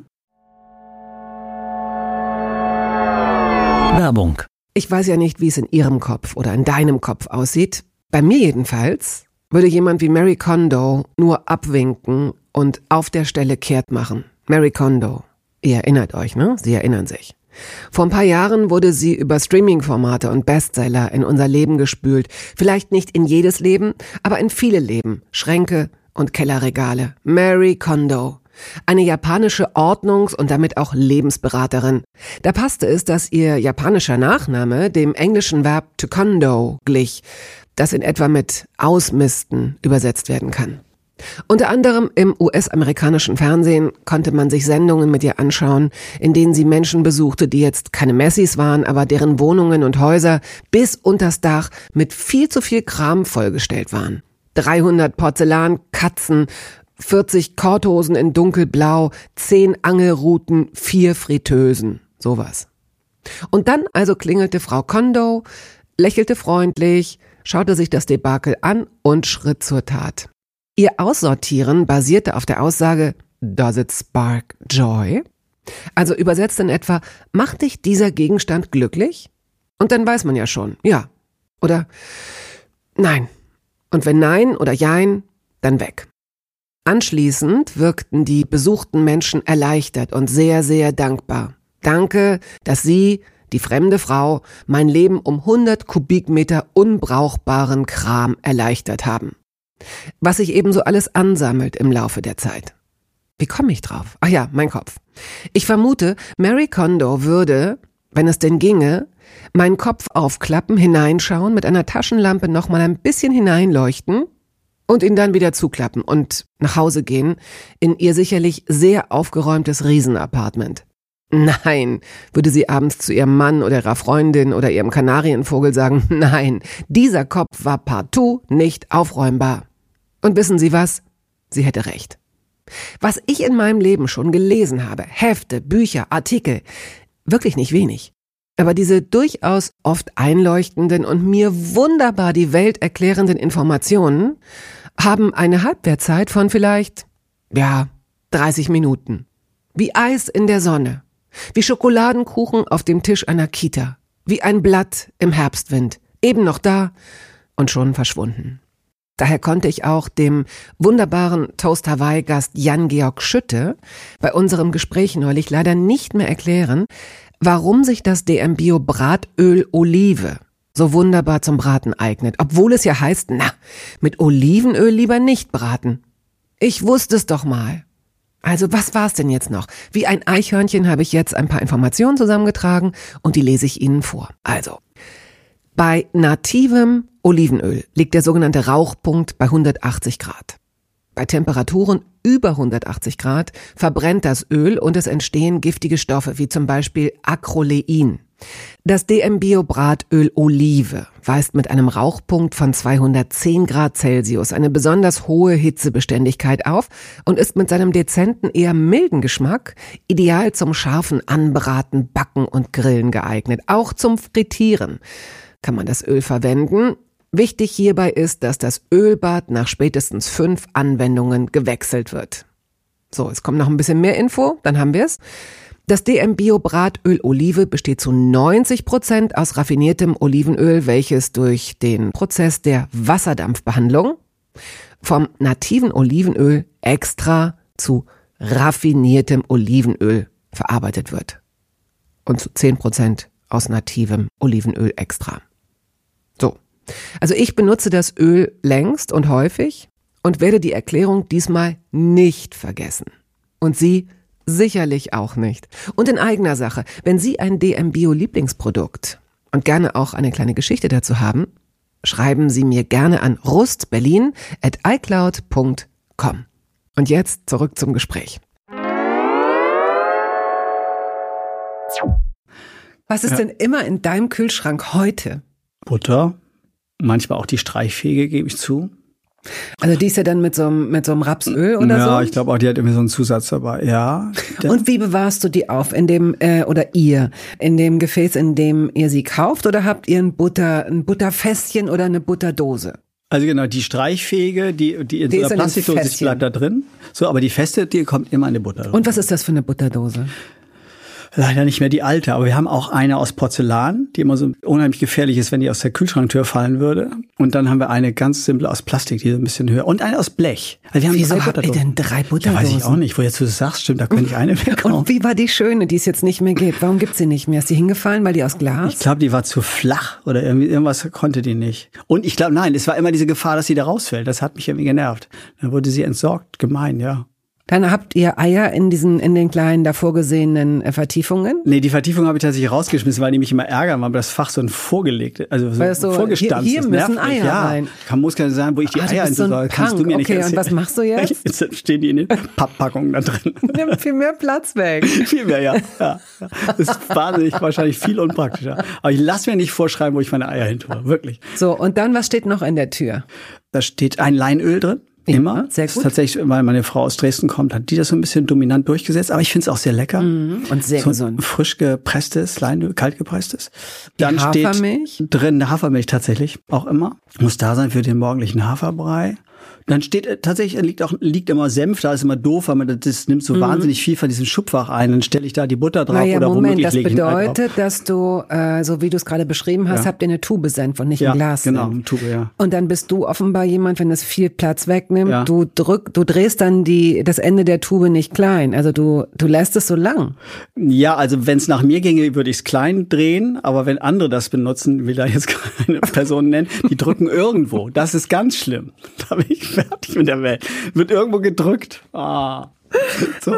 Werbung. Ich weiß ja nicht, wie es in Ihrem Kopf oder in deinem Kopf aussieht. Bei mir jedenfalls würde jemand wie Marie Kondo nur abwinken und auf der Stelle kehrt machen. Marie Kondo. Ihr erinnert euch, ne? Sie erinnern sich. Vor ein paar Jahren wurde sie über Streaming-Formate und Bestseller in unser Leben gespült. Vielleicht nicht in jedes Leben, aber in viele Leben. Schränke und Kellerregale. Marie Kondo. Eine japanische Ordnungs- und damit auch Lebensberaterin. Da passte es, dass ihr japanischer Nachname dem englischen Verb to kondo glich, das in etwa mit ausmisten übersetzt werden kann. Unter anderem im U S-amerikanischen Fernsehen konnte man sich Sendungen mit ihr anschauen, in denen sie Menschen besuchte, die jetzt keine Messis waren, aber deren Wohnungen und Häuser bis unters Dach mit viel zu viel Kram vollgestellt waren. dreihundert Porzellankatzen, vierzig Korthosen in dunkelblau, zehn Angelruten, vier Fritteusen, sowas. Und dann also klingelte Frau Kondo, lächelte freundlich, schaute sich das Debakel an und schritt zur Tat. Ihr Aussortieren basierte auf der Aussage, does it spark joy? Also übersetzt in etwa, macht dich dieser Gegenstand glücklich? Und dann weiß man ja schon, ja. Oder nein. Und wenn nein oder jein, dann weg. Anschließend wirkten die besuchten Menschen erleichtert und sehr, sehr dankbar. Danke, dass Sie, die fremde Frau, mein Leben um hundert Kubikmeter unbrauchbaren Kram erleichtert haben. Was sich ebenso alles ansammelt im Laufe der Zeit. Wie komme ich drauf? Ach ja, mein Kopf. Ich vermute, Marie Kondo würde, wenn es denn ginge, meinen Kopf aufklappen, hineinschauen, mit einer Taschenlampe nochmal ein bisschen hineinleuchten und ihn dann wieder zuklappen und nach Hause gehen in ihr sicherlich sehr aufgeräumtes Riesenapartment. Nein, würde sie abends zu ihrem Mann oder ihrer Freundin oder ihrem Kanarienvogel sagen, nein, dieser Kopf war partout nicht aufräumbar. Und wissen Sie was? Sie hätte recht. Was ich in meinem Leben schon gelesen habe, Hefte, Bücher, Artikel, wirklich nicht wenig. Aber diese durchaus oft einleuchtenden und mir wunderbar die Welt erklärenden Informationen haben eine Halbwertzeit von vielleicht Ja, dreißig Minuten. Wie Eis in der Sonne. Wie Schokoladenkuchen auf dem Tisch einer Kita. Wie ein Blatt im Herbstwind. Eben noch da und schon verschwunden. Daher konnte ich auch dem wunderbaren Toast Hawaii-Gast Jan-Georg Schütte bei unserem Gespräch neulich leider nicht mehr erklären, warum sich das D M Bio Bratöl Olive so wunderbar zum Braten eignet, obwohl es ja heißt, na, mit Olivenöl lieber nicht braten. Ich wusste es doch mal. Also was war's denn jetzt noch? Wie ein Eichhörnchen habe ich jetzt ein paar Informationen zusammengetragen und die lese ich Ihnen vor. Also, bei nativem Olivenöl liegt der sogenannte Rauchpunkt bei hundertachtzig Grad. Bei Temperaturen über hundertachtzig Grad verbrennt das Öl und es entstehen giftige Stoffe wie zum Beispiel Acrolein. Das D M Bio Bratöl Olive weist mit einem Rauchpunkt von zweihundertzehn Grad Celsius eine besonders hohe Hitzebeständigkeit auf und ist mit seinem dezenten, eher milden Geschmack ideal zum scharfen Anbraten, Backen und Grillen geeignet. Auch zum Frittieren kann man das Öl verwenden. Wichtig hierbei ist, dass das Ölbad nach spätestens fünf Anwendungen gewechselt wird. So, jetzt kommt noch ein bisschen mehr Info, dann haben wir es. Das D M Bio Bratöl Olive besteht zu neunzig Prozent aus raffiniertem Olivenöl, welches durch den Prozess der Wasserdampfbehandlung vom nativen Olivenöl extra zu raffiniertem Olivenöl verarbeitet wird. Und zu zehn Prozent aus nativem Olivenöl extra. So. Also ich benutze das Öl längst und häufig und werde die Erklärung diesmal nicht vergessen. Und Sie sicherlich auch nicht. Und in eigener Sache, wenn Sie ein D M Bio Lieblingsprodukt und gerne auch eine kleine Geschichte dazu haben, schreiben Sie mir gerne an rustberlin at icloud punkt com. Und jetzt zurück zum Gespräch. Was ist ja. denn immer in deinem Kühlschrank heute? Butter, manchmal auch die streichfähige, gebe ich zu. Also die ist ja dann mit so einem, mit so einem Rapsöl oder ja, so? Ja, ich glaube auch, die hat irgendwie so einen Zusatz dabei, ja. Und wie bewahrst du die auf? In dem, äh, oder ihr, in dem Gefäß, in dem ihr sie kauft? Oder habt ihr ein Butter, ein Butterfässchen oder eine Butterdose? Also genau, die streichfähige, die, die in die so einer Plastikdose ist, bleibt da drin. So, aber die feste, die kommt immer in eine Butterdose. Und was ist das für eine Butterdose? Leider nicht mehr die alte, aber wir haben auch eine aus Porzellan, die immer so unheimlich gefährlich ist, wenn die aus der Kühlschranktür fallen würde. Und dann haben wir eine ganz simple aus Plastik, die ist ein bisschen höher. Und eine aus Blech. Also wir haben Wieso habt ihr denn drei Butterdosen? Ja, weiß ich auch nicht. Wo jetzt du das sagst, stimmt, da könnte ich eine weghauen. Und wie war die schöne, die es jetzt nicht mehr gibt? Warum gibt's sie nicht mehr? Ist die hingefallen, weil die aus Glas? Ich glaube, die war zu flach oder irgendwie irgendwas konnte die nicht. Und ich glaube, nein, es war immer diese Gefahr, dass sie da rausfällt. Das hat mich irgendwie genervt. Dann wurde sie entsorgt. Gemein, ja. Dann habt ihr Eier in diesen, in den kleinen davor gesehenen äh, Vertiefungen? Nee, die Vertiefung habe ich tatsächlich rausgeschmissen, weil die mich immer ärgern, weil das Fach so ein vorgelegt, also so, weil so vorgestanzt hier, hier müssen Eier ja, rein. Kann, muss gar nicht sein, wo ich die ah, Eier in so soll. Kannst du mir nicht okay, erzählen. Und was machst du jetzt? Jetzt stehen die in den Papppackungen da drin. Nimmt viel mehr Platz weg. Viel mehr, ja. ja. Das ist wahnsinnig, wahrscheinlich viel unpraktischer. Aber ich lasse mir nicht vorschreiben, wo ich meine Eier hin tue. Wirklich. So, und dann, was steht noch in der Tür? Da steht ein Leinöl drin. Immer. Ja, sehr gut. Das ist tatsächlich, weil meine Frau aus Dresden kommt, hat die das so ein bisschen dominant durchgesetzt. Aber ich finde es auch sehr lecker. Mhm. Und sehr so gesund. Frisch gepresstes, Leinöl, kalt gepresstes. Dann Die Hafermilch? Steht drin eine Hafermilch tatsächlich, auch immer. Muss da sein für den morgendlichen Haferbrei. Dann steht äh, tatsächlich liegt auch liegt immer Senf, da ist immer doof, weil man das, das nimmt so mhm. wahnsinnig viel von diesem Schubfach ein. Dann stelle ich da die Butter drauf naja, oder Moment, womöglich das lege ich bedeutet, dass du, äh, so wie du es gerade beschrieben hast, ja. habt ihr eine Tube Senf und nicht ja, ein Glas genau, Senf. eine Tube, ja. Und dann bist du offenbar jemand, wenn das viel Platz wegnimmt, ja. du drück, du drehst dann die das Ende der Tube nicht klein. Also du du lässt es so lang. Ja, also wenn es nach mir ginge, würde ich es klein drehen, aber wenn andere das benutzen, will da jetzt keine Person nennen, die drücken irgendwo. Das ist ganz schlimm. Da bin ich fertig mit der Welt. Wird irgendwo gedrückt. Ah. So.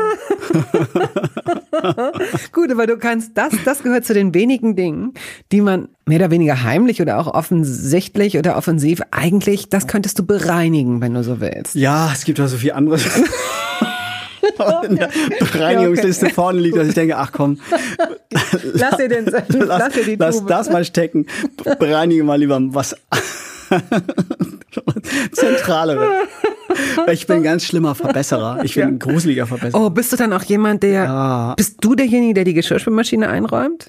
Gut, aber du kannst, das, das gehört zu den wenigen Dingen, die man mehr oder weniger heimlich oder auch offensichtlich oder offensiv eigentlich, das könntest du bereinigen, wenn du so willst. Ja, es gibt auch so viel anderes. In der Bereinigungsliste ja, okay. vorne liegt, dass ich denke, ach komm, lass dir, den, lass, lass dir die lass Tube. das mal stecken, bereinige mal lieber was Zentralere. Ich bin ein ganz schlimmer Verbesserer. Ich bin ja. ein gruseliger Verbesserer. Oh, bist du dann auch jemand, der, ja. bist du derjenige, der die Geschirrspülmaschine einräumt?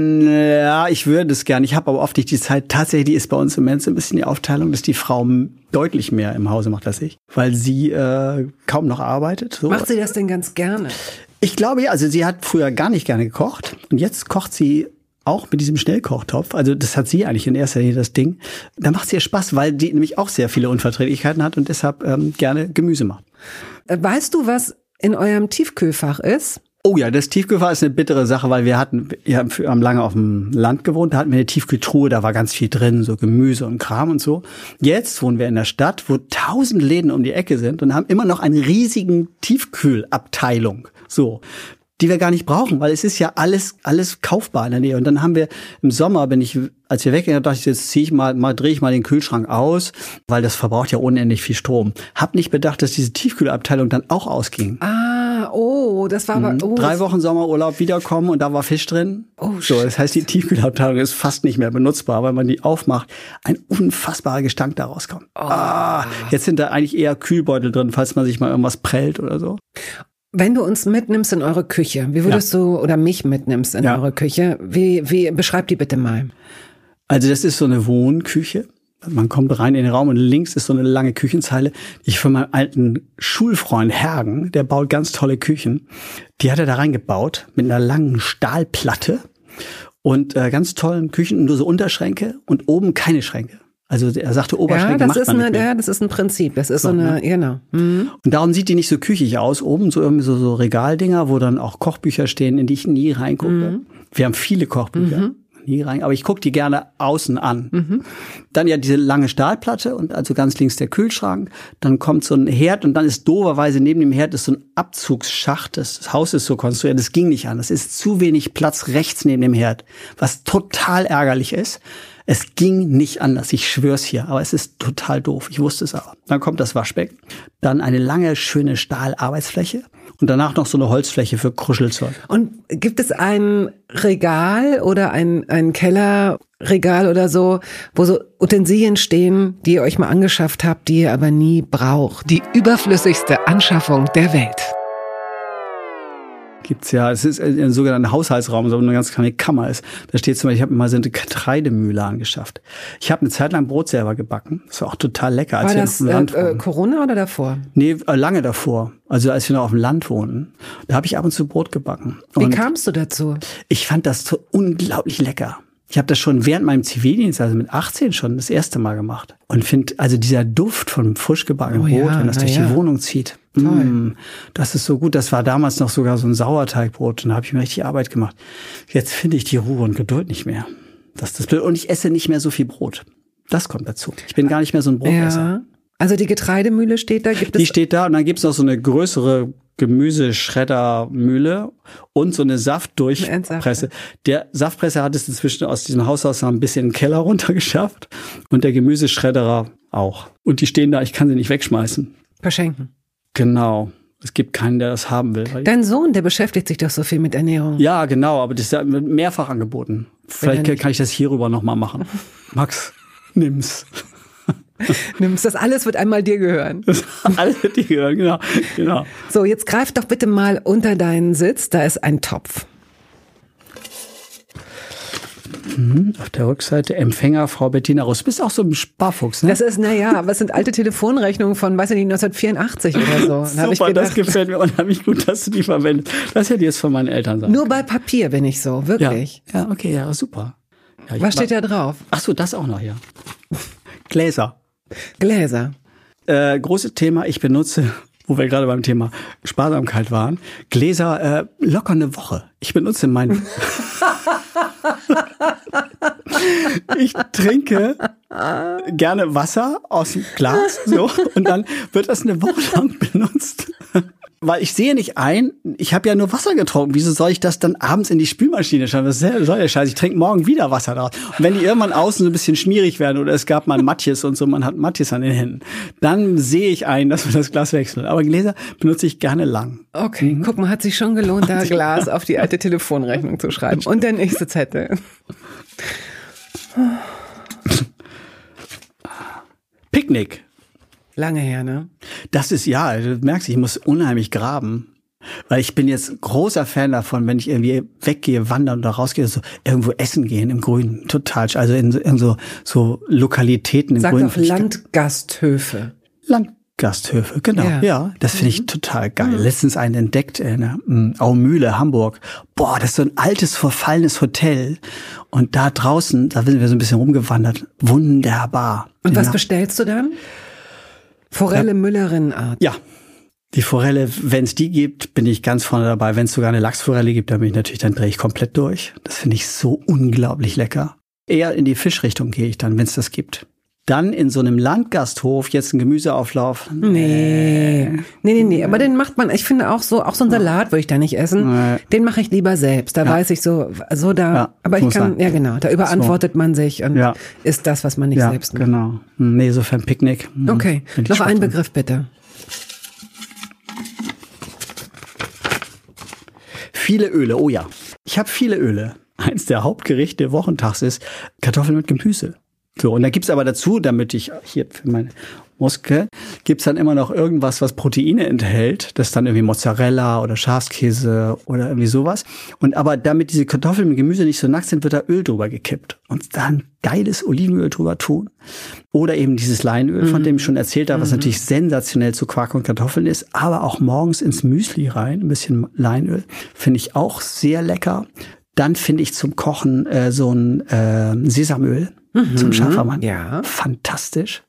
Ja, ich würde es gerne. Ich habe aber oft nicht die Zeit. Tatsächlich ist bei uns im Moment so ein bisschen die Aufteilung, dass die Frau deutlich mehr im Hause macht als ich, weil sie äh, kaum noch arbeitet. So. Macht sie das denn ganz gerne? Ich glaube ja, also sie hat früher gar nicht gerne gekocht und jetzt kocht sie auch mit diesem Schnellkochtopf. Also das hat sie eigentlich in erster Linie das Ding. Da macht es ihr Spaß, weil die nämlich auch sehr viele Unverträglichkeiten hat und deshalb ähm, gerne Gemüse macht. Weißt du, was in eurem Tiefkühlfach ist? Oh ja, das Tiefkühlfach ist eine bittere Sache, weil wir hatten, wir haben lange auf dem Land gewohnt, da hatten wir eine Tiefkühltruhe, da war ganz viel drin, so Gemüse und Kram und so. Jetzt wohnen wir in der Stadt, wo tausend Läden um die Ecke sind und haben immer noch eine riesigen Tiefkühlabteilung, so, die wir gar nicht brauchen, weil es ist ja alles alles kaufbar in der Nähe. Und dann haben wir im Sommer, bin ich, als wir weggingen, dachte ich, jetzt ziehe ich mal, mal drehe ich mal den Kühlschrank aus, weil das verbraucht ja unendlich viel Strom. Hab nicht bedacht, dass diese Tiefkühlabteilung dann auch ausging. Ah, oh, das war aber mhm. oh, drei Wochen Sommerurlaub wiederkommen und da war Fisch drin. Oh, so, das heißt, die Tiefkühlabteilung ist fast nicht mehr benutzbar, weil man die aufmacht, ein unfassbarer Gestank da rauskommt. Oh. Ah, jetzt sind da eigentlich eher Kühlbeutel drin, falls man sich mal irgendwas prellt oder so. Wenn du uns mitnimmst in eure Küche, wie würdest ja. du, oder mich mitnimmst in ja. eure Küche, wie, wie, beschreib die bitte mal. Also das ist so eine Wohnküche. Man kommt rein in den Raum und links ist so eine lange Küchenzeile, die ich von meinem alten Schulfreund Hergen, der baut ganz tolle Küchen, die hat er da reingebaut mit einer langen Stahlplatte und äh, ganz tollen Küchen, nur so Unterschränke und oben keine Schränke. Also er sagte, Oberschränke ja, macht man eine, nicht mehr. Ja, das ist ein Prinzip. Das ist so, so eine, ne? genau. Mhm. Und darum sieht die nicht so küchig aus. Oben so irgendwie so, so Regaldinger, wo dann auch Kochbücher stehen, in die ich nie reingucke. Mhm. Wir haben viele Kochbücher. Mhm. Nie rein, aber ich gucke die gerne außen an. Mhm. Dann ja diese lange Stahlplatte und also ganz links der Kühlschrank. Dann kommt so ein Herd und dann ist dooferweise neben dem Herd ist so ein Abzugsschacht. Das Haus ist so konstruiert, das ging nicht an. Es ist zu wenig Platz rechts neben dem Herd, was total ärgerlich ist. Es ging nicht anders, ich schwör's hier, aber es ist total doof. Ich wusste es aber. Dann kommt das Waschbecken, dann eine lange, schöne Stahlarbeitsfläche und danach noch so eine Holzfläche für Kruschelzeug. Und gibt es ein Regal oder ein, ein Kellerregal oder so, wo so Utensilien stehen, die ihr euch mal angeschafft habt, die ihr aber nie braucht? Die überflüssigste Anschaffung der Welt. Gibt's ja, es ist ein sogenannter Haushaltsraum, so eine ganz kleine Kammer ist. Da steht zum Beispiel, ich habe mir mal so eine Getreidemühle angeschafft. Ich habe eine Zeit lang Brot selber gebacken. Das war auch total lecker. Als war wir das auf dem Land äh, Corona oder davor? Nee, lange davor. Also als wir noch auf dem Land wohnten. Da habe ich ab und zu Brot gebacken. Wie und kamst du dazu? Ich fand das so unglaublich lecker. Ich habe das schon während meinem Zivildienst, also mit achtzehn schon, das erste Mal gemacht. Und finde, also dieser Duft von frisch gebackenen oh, Brot, ja, wenn das durch ja. die Wohnung zieht, mm, das ist so gut. Das war damals noch sogar so ein Sauerteigbrot. Und da habe ich mir richtig Arbeit gemacht. Jetzt finde ich die Ruhe und Geduld nicht mehr. Das ist das Blöde. Und ich esse nicht mehr so viel Brot. Das kommt dazu. Ich bin gar nicht mehr so ein Brotesser. Ja. Also die Getreidemühle steht da? Gibt es die steht da und dann gibt's noch so eine größere Gemüseschreddermühle und so eine Saftdurchpresse. Der Saftpresser hat es inzwischen aus diesem Haushaus ein bisschen in den Keller runtergeschafft und der Gemüseschredderer auch. Und die stehen da, ich kann sie nicht wegschmeißen. Verschenken. Genau. Es gibt keinen, der das haben will. Dein Sohn, der beschäftigt sich doch so viel mit Ernährung. Ja, genau, aber das wird mehrfach angeboten. Vielleicht kann, kann ich das hierüber nochmal machen. Max, nimm's. Nimmst das alles wird einmal dir gehören. Das alles wird dir gehören, genau, genau. So, jetzt greif doch bitte mal unter deinen Sitz, da ist ein Topf. Mhm, auf der Rückseite Empfänger Frau Bettina Russ. Du bist auch so ein Sparfuchs, ne? Das ist, naja, aber es sind alte Telefonrechnungen von, weiß ich nicht, neunzehnhundertvierundachtzig oder so. Super, ich gedacht, das gefällt mir unheimlich gut, dass du die verwendest. Das hätte ich jetzt von meinen Eltern sagen. Nur bei Papier bin ich so, wirklich. Ja, ja okay, ja, super. Ja, was steht da drauf? Ach so, das auch noch, ja. Gläser. Gläser. Äh, großes Thema, ich benutze, wo wir gerade beim Thema Sparsamkeit waren, Gläser äh, locker eine Woche. Ich benutze mein... Ich trinke gerne Wasser aus dem Glas, so, und dann wird das eine Woche lang benutzt. Weil ich sehe nicht ein, ich habe ja nur Wasser getrunken. Wieso soll ich das dann abends in die Spülmaschine schauen? Was soll der Scheiß? Ich trinke morgen wieder Wasser draus. Und wenn die irgendwann außen so ein bisschen schmierig werden oder es gab mal Matjes und so, man hat Matjes an den Händen, dann sehe ich ein, dass man das Glas wechselt. Aber Gläser benutze ich gerne lang. Okay, mhm. Guck mal, hat sich schon gelohnt, da Glas auf die alte Telefonrechnung zu schreiben. Und der nächste Zettel. Picknick. Lange her, ne? Das ist, ja, du merkst, ich muss unheimlich graben. Weil ich bin jetzt großer Fan davon, wenn ich irgendwie weggehe, wandern oder rausgehe, so irgendwo essen gehen im Grünen. Total, also in so, in so, so Lokalitäten im Sag Grünen. doch Landgasthöfe. Landgasthöfe, genau. Ja, ja das finde ich total geil. Mhm. Letztens einen entdeckt in der Aumühle, Hamburg. Boah, das ist so ein altes, verfallenes Hotel. Und da draußen, da sind wir so ein bisschen rumgewandert. Wunderbar. Und was ja. bestellst du dann? Forelle ja. Müllerinnenart. Ja. Die Forelle, wenn es die gibt, bin ich ganz vorne dabei. Wenn es sogar eine Lachsforelle gibt, dann bin ich natürlich, dann drehe ich komplett durch. Das finde ich so unglaublich lecker. Eher in die Fischrichtung gehe ich dann, wenn es das gibt. Dann in so einem Landgasthof jetzt ein Gemüseauflauf. Nee. Nee, nee, nee. Aber den macht man, ich finde auch so, auch so ein Salat würde ich da nicht essen. Nee. Den mache ich lieber selbst. Da ja. weiß ich so, so da, ja, aber ich kann, sein. ja genau, da überantwortet so. man sich und ja. isst das, was man nicht ja, selbst macht. Genau. Nee, so für ein Picknick. Okay. Noch ein Begriff bitte. Viele Öle, oh ja. Ich habe viele Öle. Eins der Hauptgerichte wochentags ist Kartoffeln mit Gemüse. So, und da gibt's aber dazu, damit ich hier für meine Muskel, gibt's dann immer noch irgendwas, was Proteine enthält. Das ist dann irgendwie Mozzarella oder Schafskäse oder irgendwie sowas. Und aber damit diese Kartoffeln mit Gemüse nicht so nackt sind, wird da Öl drüber gekippt. Und dann geiles Olivenöl drüber tun. Oder eben dieses Leinöl, von dem ich schon erzählt habe, was mhm. natürlich sensationell zu Quark und Kartoffeln ist. Aber auch morgens ins Müsli rein, ein bisschen Leinöl. Finde ich auch sehr lecker. Dann finde ich zum Kochen äh, so ein äh, Sesamöl. Mhm. Zum Schaffermann. Ja. Fantastisch.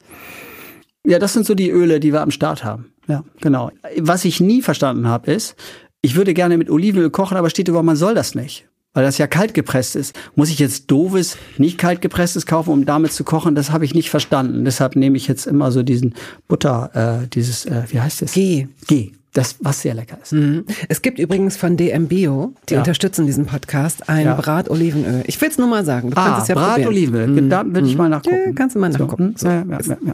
Ja, das sind so die Öle, die wir am Start haben. Ja, genau. Was ich nie verstanden habe, ist, ich würde gerne mit Olivenöl kochen, aber steht über, man soll das nicht. Weil das ja kalt gepresst ist. Muss ich jetzt doofes, nicht kalt gepresstes kaufen, um damit zu kochen? Das habe ich nicht verstanden. Deshalb nehme ich jetzt immer so diesen Butter, äh, dieses, äh, wie heißt das? G. G. Das, was sehr lecker ist. Mhm. Es gibt übrigens von D M Bio, die ja. unterstützen diesen Podcast, ein ja. Bratolivenöl. Ich will es nur mal sagen. Du ah, kannst es ja Bratolivenöl. probieren. Da würde ich mal nachgucken. Ja, kannst du mal nachgucken. So. Ja, ja, ja, ja.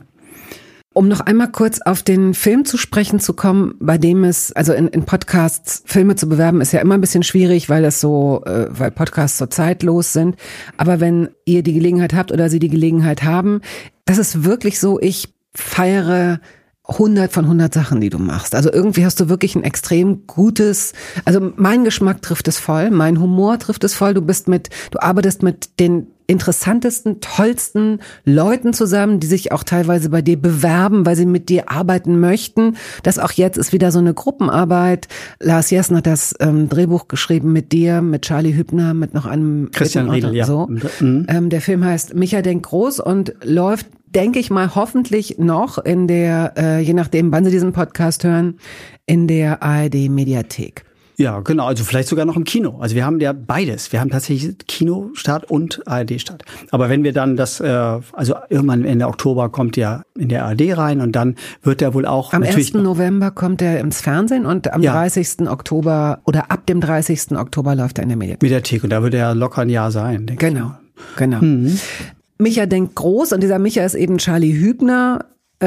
Um noch einmal kurz auf den Film zu sprechen zu kommen, bei dem es, also in, in Podcasts Filme zu bewerben, ist ja immer ein bisschen schwierig, weil das so, äh, weil Podcasts so zeitlos sind. Aber wenn ihr die Gelegenheit habt oder sie die Gelegenheit haben, das ist wirklich so, ich feiere hundert von hundert Sachen, die du machst. Also irgendwie hast du wirklich ein extrem gutes, also mein Geschmack trifft es voll, mein Humor trifft es voll. Du bist mit, du arbeitest mit den interessantesten, tollsten Leuten zusammen, die sich auch teilweise bei dir bewerben, weil sie mit dir arbeiten möchten. Das auch jetzt ist wieder so eine Gruppenarbeit. Lars Jessen hat das ähm, Drehbuch geschrieben mit dir, mit Charlie Hübner, mit noch einem Christian Riedel, ja. So. Mhm. Ähm, der Film heißt Micha denkt groß und läuft, denke ich mal, hoffentlich noch in der, äh, je nachdem, wann Sie diesen Podcast hören, in der A R D-Mediathek. Ja, genau, also vielleicht sogar noch im Kino. Also wir haben ja beides. Wir haben tatsächlich Kinostart und A R D-Start. Aber wenn wir dann das, äh, also irgendwann Ende Oktober kommt der in der A R D rein und dann wird der wohl auch am natürlich ersten November kommt er ins Fernsehen und am ja. dreißigsten Oktober oder ab dem dreißigsten Oktober läuft er in der Mediathek. Mediathek und da wird er locker ein Jahr sein, denke genau, ich. Genau, genau. Mhm. Micha denkt groß und dieser Micha ist eben Charlie Hübner.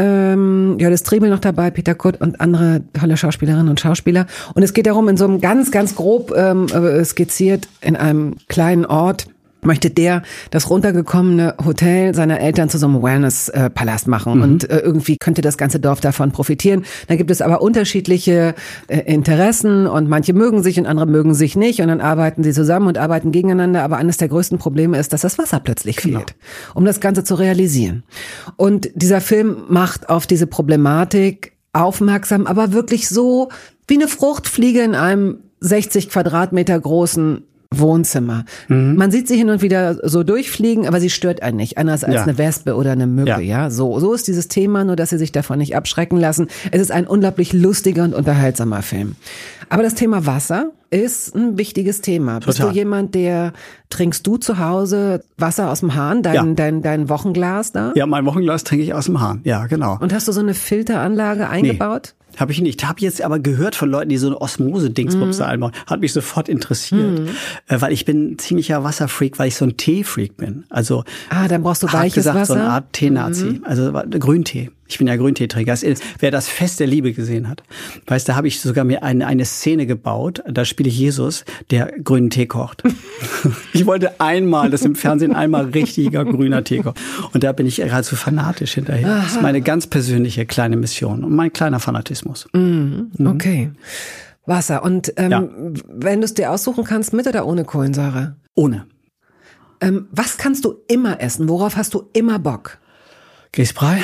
Ähm, Jördis Triebel noch dabei, Peter Kurt und andere tolle Schauspielerinnen und Schauspieler. Und es geht darum, in so einem ganz, ganz grob ähm, skizziert, in einem kleinen Ort, möchte der das runtergekommene Hotel seiner Eltern zu so einem Wellness-Palast machen. Mhm. Und äh, irgendwie könnte das ganze Dorf davon profitieren. Da gibt es aber unterschiedliche äh, Interessen und manche mögen sich und andere mögen sich nicht. Und dann arbeiten sie zusammen und arbeiten gegeneinander. Aber eines der größten Probleme ist, dass das Wasser plötzlich genau. fehlt, um das Ganze zu realisieren. Und dieser Film macht auf diese Problematik aufmerksam, aber wirklich so wie eine Fruchtfliege in einem sechzig Quadratmeter großen Wohnzimmer. Mhm. Man sieht sie hin und wieder so durchfliegen, aber sie stört einen nicht, anders als ja. eine Wespe oder eine Mücke, ja. ja. So, so ist dieses Thema, nur dass sie sich davon nicht abschrecken lassen. Es ist ein unglaublich lustiger und unterhaltsamer Film. Aber das Thema Wasser ist ein wichtiges Thema. Total. Bist du jemand, der, trinkst du zu Hause Wasser aus dem Hahn, dein, ja. dein, dein Wochenglas da? Ja, mein Wochenglas trinke ich aus dem Hahn, ja, genau. Und hast du so eine Filteranlage eingebaut? Nee. Habe ich nicht. Habe jetzt aber gehört von Leuten, die so eine Osmose-Dingsbums mhm. einbauen. Hat mich sofort interessiert. Mhm. Äh, weil ich bin ziemlicher Wasserfreak, weil ich so ein Tee-Freak bin. Also ah, dann brauchst du weiches gesagt, Wasser? so eine Art Tee-Nazi. Mhm. Also Grüntee. Ich bin ja Grünteetrinker. Wer das Fest der Liebe gesehen hat, weiß, da habe ich sogar mir eine, eine Szene gebaut. Da spiele ich Jesus, der grünen Tee kocht. Ich wollte einmal, das im Fernsehen einmal richtiger grüner Tee kocht. Und da bin ich geradezu fanatisch hinterher. Aha. Das ist meine ganz persönliche kleine Mission und mein kleiner Fanatismus. Mhm. Okay. Wasser. Und ähm, ja. wenn du es dir aussuchen kannst, mit oder ohne Kohlensäure? Ohne. Ähm, was kannst du immer essen? Worauf hast du immer Bock? Grießbrei.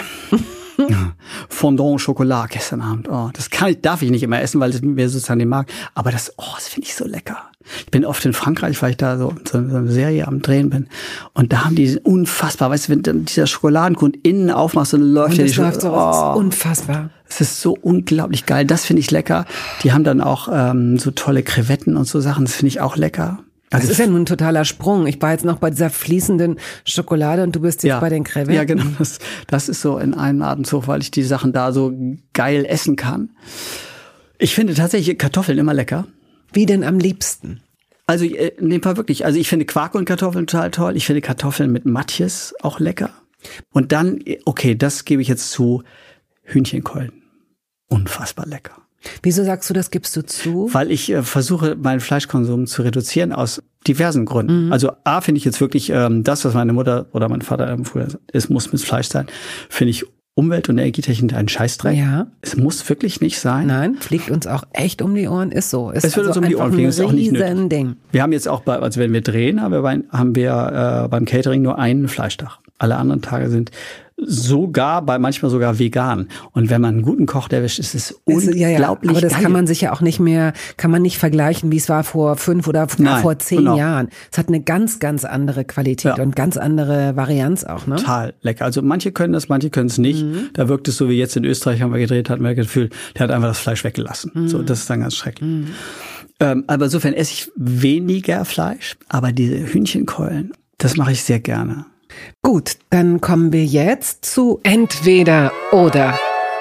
Fondant au Chocolat gestern Abend. Oh, das kann ich, darf ich nicht immer essen, weil es mir sozusagen den Markt. Aber das, oh, das finde ich so lecker. Ich bin oft in Frankreich, weil ich da so, so, so eine Serie am Drehen bin. Und da haben die unfassbar, weißt du, wenn dann dieser Schokoladenkuchen innen aufmachst und läuft und ja die läuft so, oh, das ist unfassbar. Es ist so unglaublich geil. Das finde ich lecker. Die haben dann auch ähm, so tolle Krevetten und so Sachen. Das finde ich auch lecker. Also das ist ja nun ein totaler Sprung. Ich war jetzt noch bei dieser fließenden Schokolade und du bist jetzt ja, bei den Krevetten. Ja, genau. Das, das ist so in einem Atemzug, weil ich die Sachen da so geil essen kann. Ich finde tatsächlich Kartoffeln immer lecker. Wie denn am liebsten? Also in dem Fall wirklich. Also ich finde Quark und Kartoffeln total toll. Ich finde Kartoffeln mit Matjes auch lecker. Und dann, okay, das gebe ich jetzt zu, Hühnchenkeulen. Unfassbar lecker. Wieso sagst du, das gibst du zu? Weil ich äh, versuche, meinen Fleischkonsum zu reduzieren aus diversen Gründen. Mhm. Also A, finde ich jetzt wirklich ähm, das, was meine Mutter oder mein Vater empfohlen hat, es muss mit Fleisch sein, finde ich Umwelt- und Energietechnik ein Scheißdreck. Ja. Es muss wirklich nicht sein. Nein, fliegt uns auch echt um die Ohren, ist so. Ist es wird also uns um die Ohren fliegen, ist auch nicht nötig. Ding. Wir haben jetzt auch, bei, also wenn wir drehen, haben wir, bei, haben wir äh, beim Catering nur einen Fleischtag. Alle anderen Tage sind sogar, bei manchmal sogar vegan. Und wenn man einen guten Koch erwischt, ist es unglaublich ja, ja. Aber das geil. kann man sich ja auch nicht mehr, kann man nicht vergleichen, wie es war vor fünf oder Nein, vor zehn genau. Jahren. Es hat eine ganz, ganz andere Qualität Ja. und ganz andere Varianz auch, ne? Total lecker. Also manche können das, manche können es nicht. Mhm. Da wirkt es so wie jetzt in Österreich, haben wir gedreht, hatten wir das Gefühl, der hat einfach das Fleisch weggelassen. Mhm. So, das ist dann ganz schrecklich. Mhm. Ähm, aber insofern esse ich weniger Fleisch, aber diese Hühnchenkeulen, das mache ich sehr gerne. Gut, dann kommen wir jetzt zu entweder oder.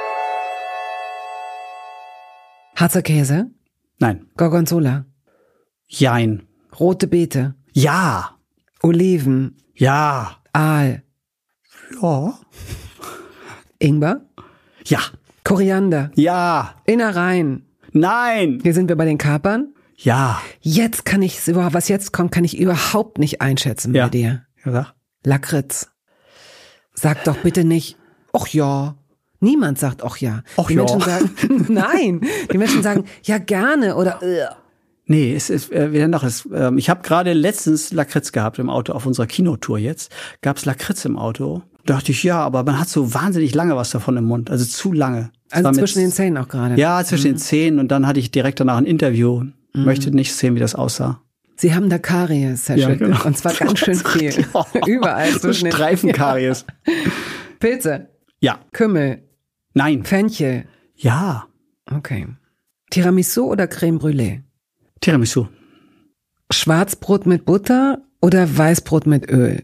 Harzer Käse? Nein. Gorgonzola? Jein. Rote Beete? Ja. Oliven? Ja. Aal? Ja. Ingwer? Ja. Koriander? Ja. Innereien? Nein. Hier sind wir bei den Kapern? Ja. Jetzt kann ich, was jetzt kommt, kann ich überhaupt nicht einschätzen ja. bei dir. Ja. Lakritz. Sag doch bitte nicht, ach ja. Niemand sagt ach ja. Och die ja. Menschen sagen, nein. Die Menschen sagen, ja gerne oder äh. Nee, es ist äh, wieder noch. Es, äh, ich habe gerade letztens Lakritz gehabt im Auto auf unserer Kinotour jetzt. Gab's Lakritz im Auto. Dachte ich, ja, aber man hat so wahnsinnig lange was davon im Mund. Also zu lange. Also zwischen mit, den Zähnen auch gerade. Ja, zwischen mhm. den Zähnen. Und dann hatte ich direkt danach ein Interview. Mhm. Möchte nicht sehen, wie das aussah. Sie haben da Karies, Herr ja, Schütte. Genau. Und zwar ganz schön viel. Oh, Überall. So Streifenkaries. Ja. Pilze. Ja. Kümmel. Nein. Fenchel. Ja. Okay. Tiramisu oder Creme Brûlée? Tiramisu. Schwarzbrot mit Butter oder Weißbrot mit Öl?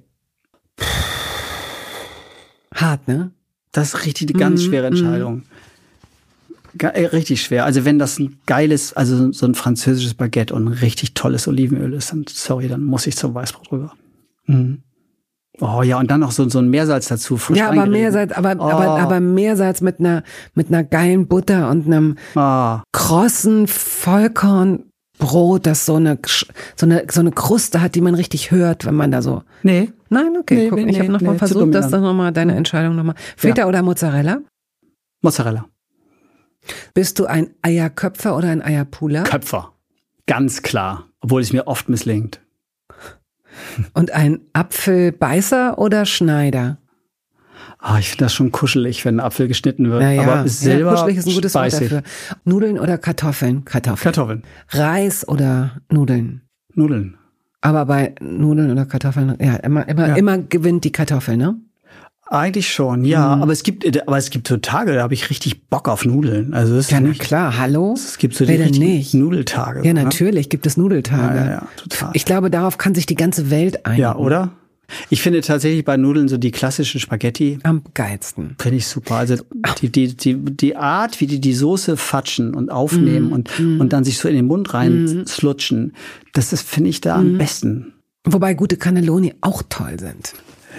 Hart, ne? Das ist richtig eine ganz schwere Entscheidung. Richtig schwer. Also wenn das ein geiles, also so ein französisches Baguette und ein richtig tolles Olivenöl ist, dann, sorry, dann muss ich zum Weißbrot rüber. Mhm. Oh ja, und dann noch so, so ein Meersalz dazu. Frisch ja, aber Meersalz, aber, oh. aber, aber Meersalz mit einer, mit einer geilen Butter und einem oh. krossen Vollkornbrot, das so eine, so eine, so eine Kruste hat, die man richtig hört, wenn man da so. Nee. Nein, okay, nee, guck, nee, ich habe nochmal nee, versucht, dass das nochmal deine Entscheidung nochmal. Feta ja. oder Mozzarella? Mozzarella. Bist du ein Eierköpfer oder ein Eierpuler? Köpfer. Ganz klar. Obwohl es mir oft misslingt. Und ein Apfelbeißer oder Schneider? Ah, ich finde das schon kuschelig, wenn ein Apfel geschnitten wird. Naja, aber selber ja, kuschelig ist ein gutes speisig. Wort dafür. Nudeln oder Kartoffeln? Kartoffeln. Kartoffeln. Reis oder Nudeln? Nudeln. Aber bei Nudeln oder Kartoffeln, ja, immer, immer, ja. immer gewinnt die Kartoffel, ne? Eigentlich schon, ja. Mhm. Aber es gibt, aber es gibt so Tage, da habe ich richtig Bock auf Nudeln. Also das ist ja, na nicht, klar, hallo? Es gibt so die Wer denn nicht? Nudeltage. Ja, ne? natürlich gibt es Nudeltage. Ja, ja, ja, total. Ich glaube, darauf kann sich die ganze Welt einigen. Ja, oder? Ich finde tatsächlich bei Nudeln so die klassischen Spaghetti am geilsten. Finde ich super. Also die, die, die, die Art, wie die die Soße fatschen und aufnehmen mm, und, mm. und dann sich so in den Mund rein mm. slutschen, das ist, finde ich, da mm. am besten. Wobei gute Cannelloni auch toll sind.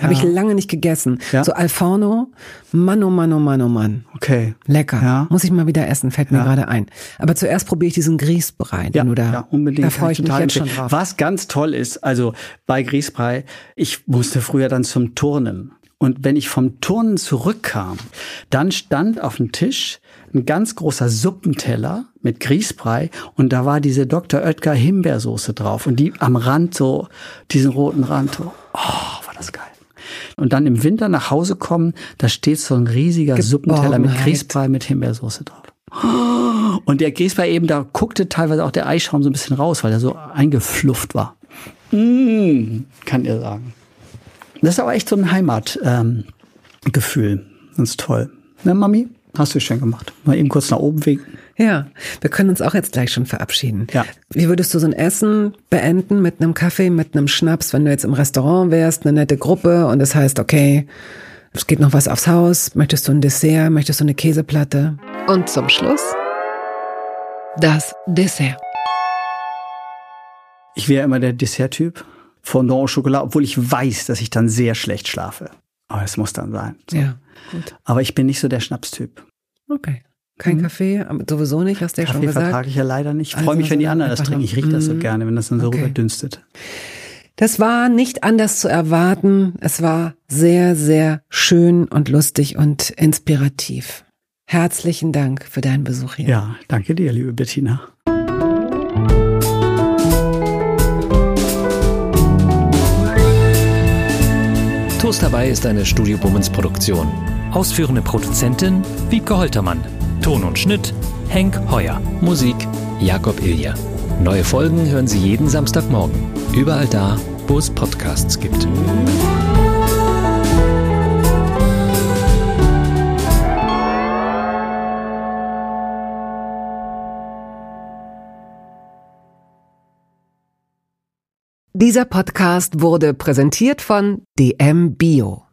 Ja. Habe ich lange nicht gegessen. Ja. So Alforno, Mann, oh Mann, oh Mann, oh Mann. Okay. Lecker. Ja. Muss ich mal wieder essen, fällt mir ja. gerade ein. Aber zuerst probiere ich diesen Grießbrei, den ja, du da, ja, unbedingt. Da freue ich mich jetzt schon drauf. Was ganz toll ist, also bei Grießbrei, ich musste früher dann zum Turnen. Und wenn ich vom Turnen zurückkam, dann stand auf dem Tisch ein ganz großer Suppenteller mit Grießbrei und da war diese Doktor Oetker Himbeersoße drauf und die am Rand so, diesen roten Rand. So, oh, war das geil. Und dann im Winter nach Hause kommen, da steht so ein riesiger Suppenteller mit Grießbrei mit Himbeersoße drauf. Und der Grießbrei eben, da guckte teilweise auch der Eischaum so ein bisschen raus, weil er so eingeflufft war. Mmh, kann ihr sagen. Das ist aber echt so ein Heimatgefühl. Ähm, Ganz toll. Ne, Mami? Hast du schön gemacht. Mal eben kurz nach oben winken. Ja, wir können uns auch jetzt gleich schon verabschieden. Ja. Wie würdest du so ein Essen beenden mit einem Kaffee, mit einem Schnaps, wenn du jetzt im Restaurant wärst, eine nette Gruppe und es heißt, okay, es geht noch was aufs Haus, möchtest du ein Dessert, möchtest du eine Käseplatte? Und zum Schluss das Dessert. Ich wäre immer der Dessert-Typ. Fondant au Chocolat, obwohl ich weiß, dass ich dann sehr schlecht schlafe. Aber es muss dann sein. So. Ja, gut. Aber ich bin nicht so der Schnapstyp. Okay. Kein mhm. Kaffee, aber sowieso nicht, hast du ja schon gesagt. Kaffee vertrage ich ja leider nicht. Ich freue mich, wenn die anderen das trinken. Ich rieche das so gerne, wenn das dann so okay. rüberdünstet. Das war nicht anders zu erwarten. Es war sehr, sehr schön und lustig und inspirativ. Herzlichen Dank für deinen Besuch hier. Ja, danke dir, liebe Bettina. Toast dabei ist eine Studio Bummens Produktion. Ausführende Produzentin Wiebke Holtermann. Ton und Schnitt Henk Heuer. Musik Jakob Ilja. Neue Folgen hören Sie jeden Samstagmorgen. Überall da, wo es Podcasts gibt. Dieser Podcast wurde präsentiert von D M Bio.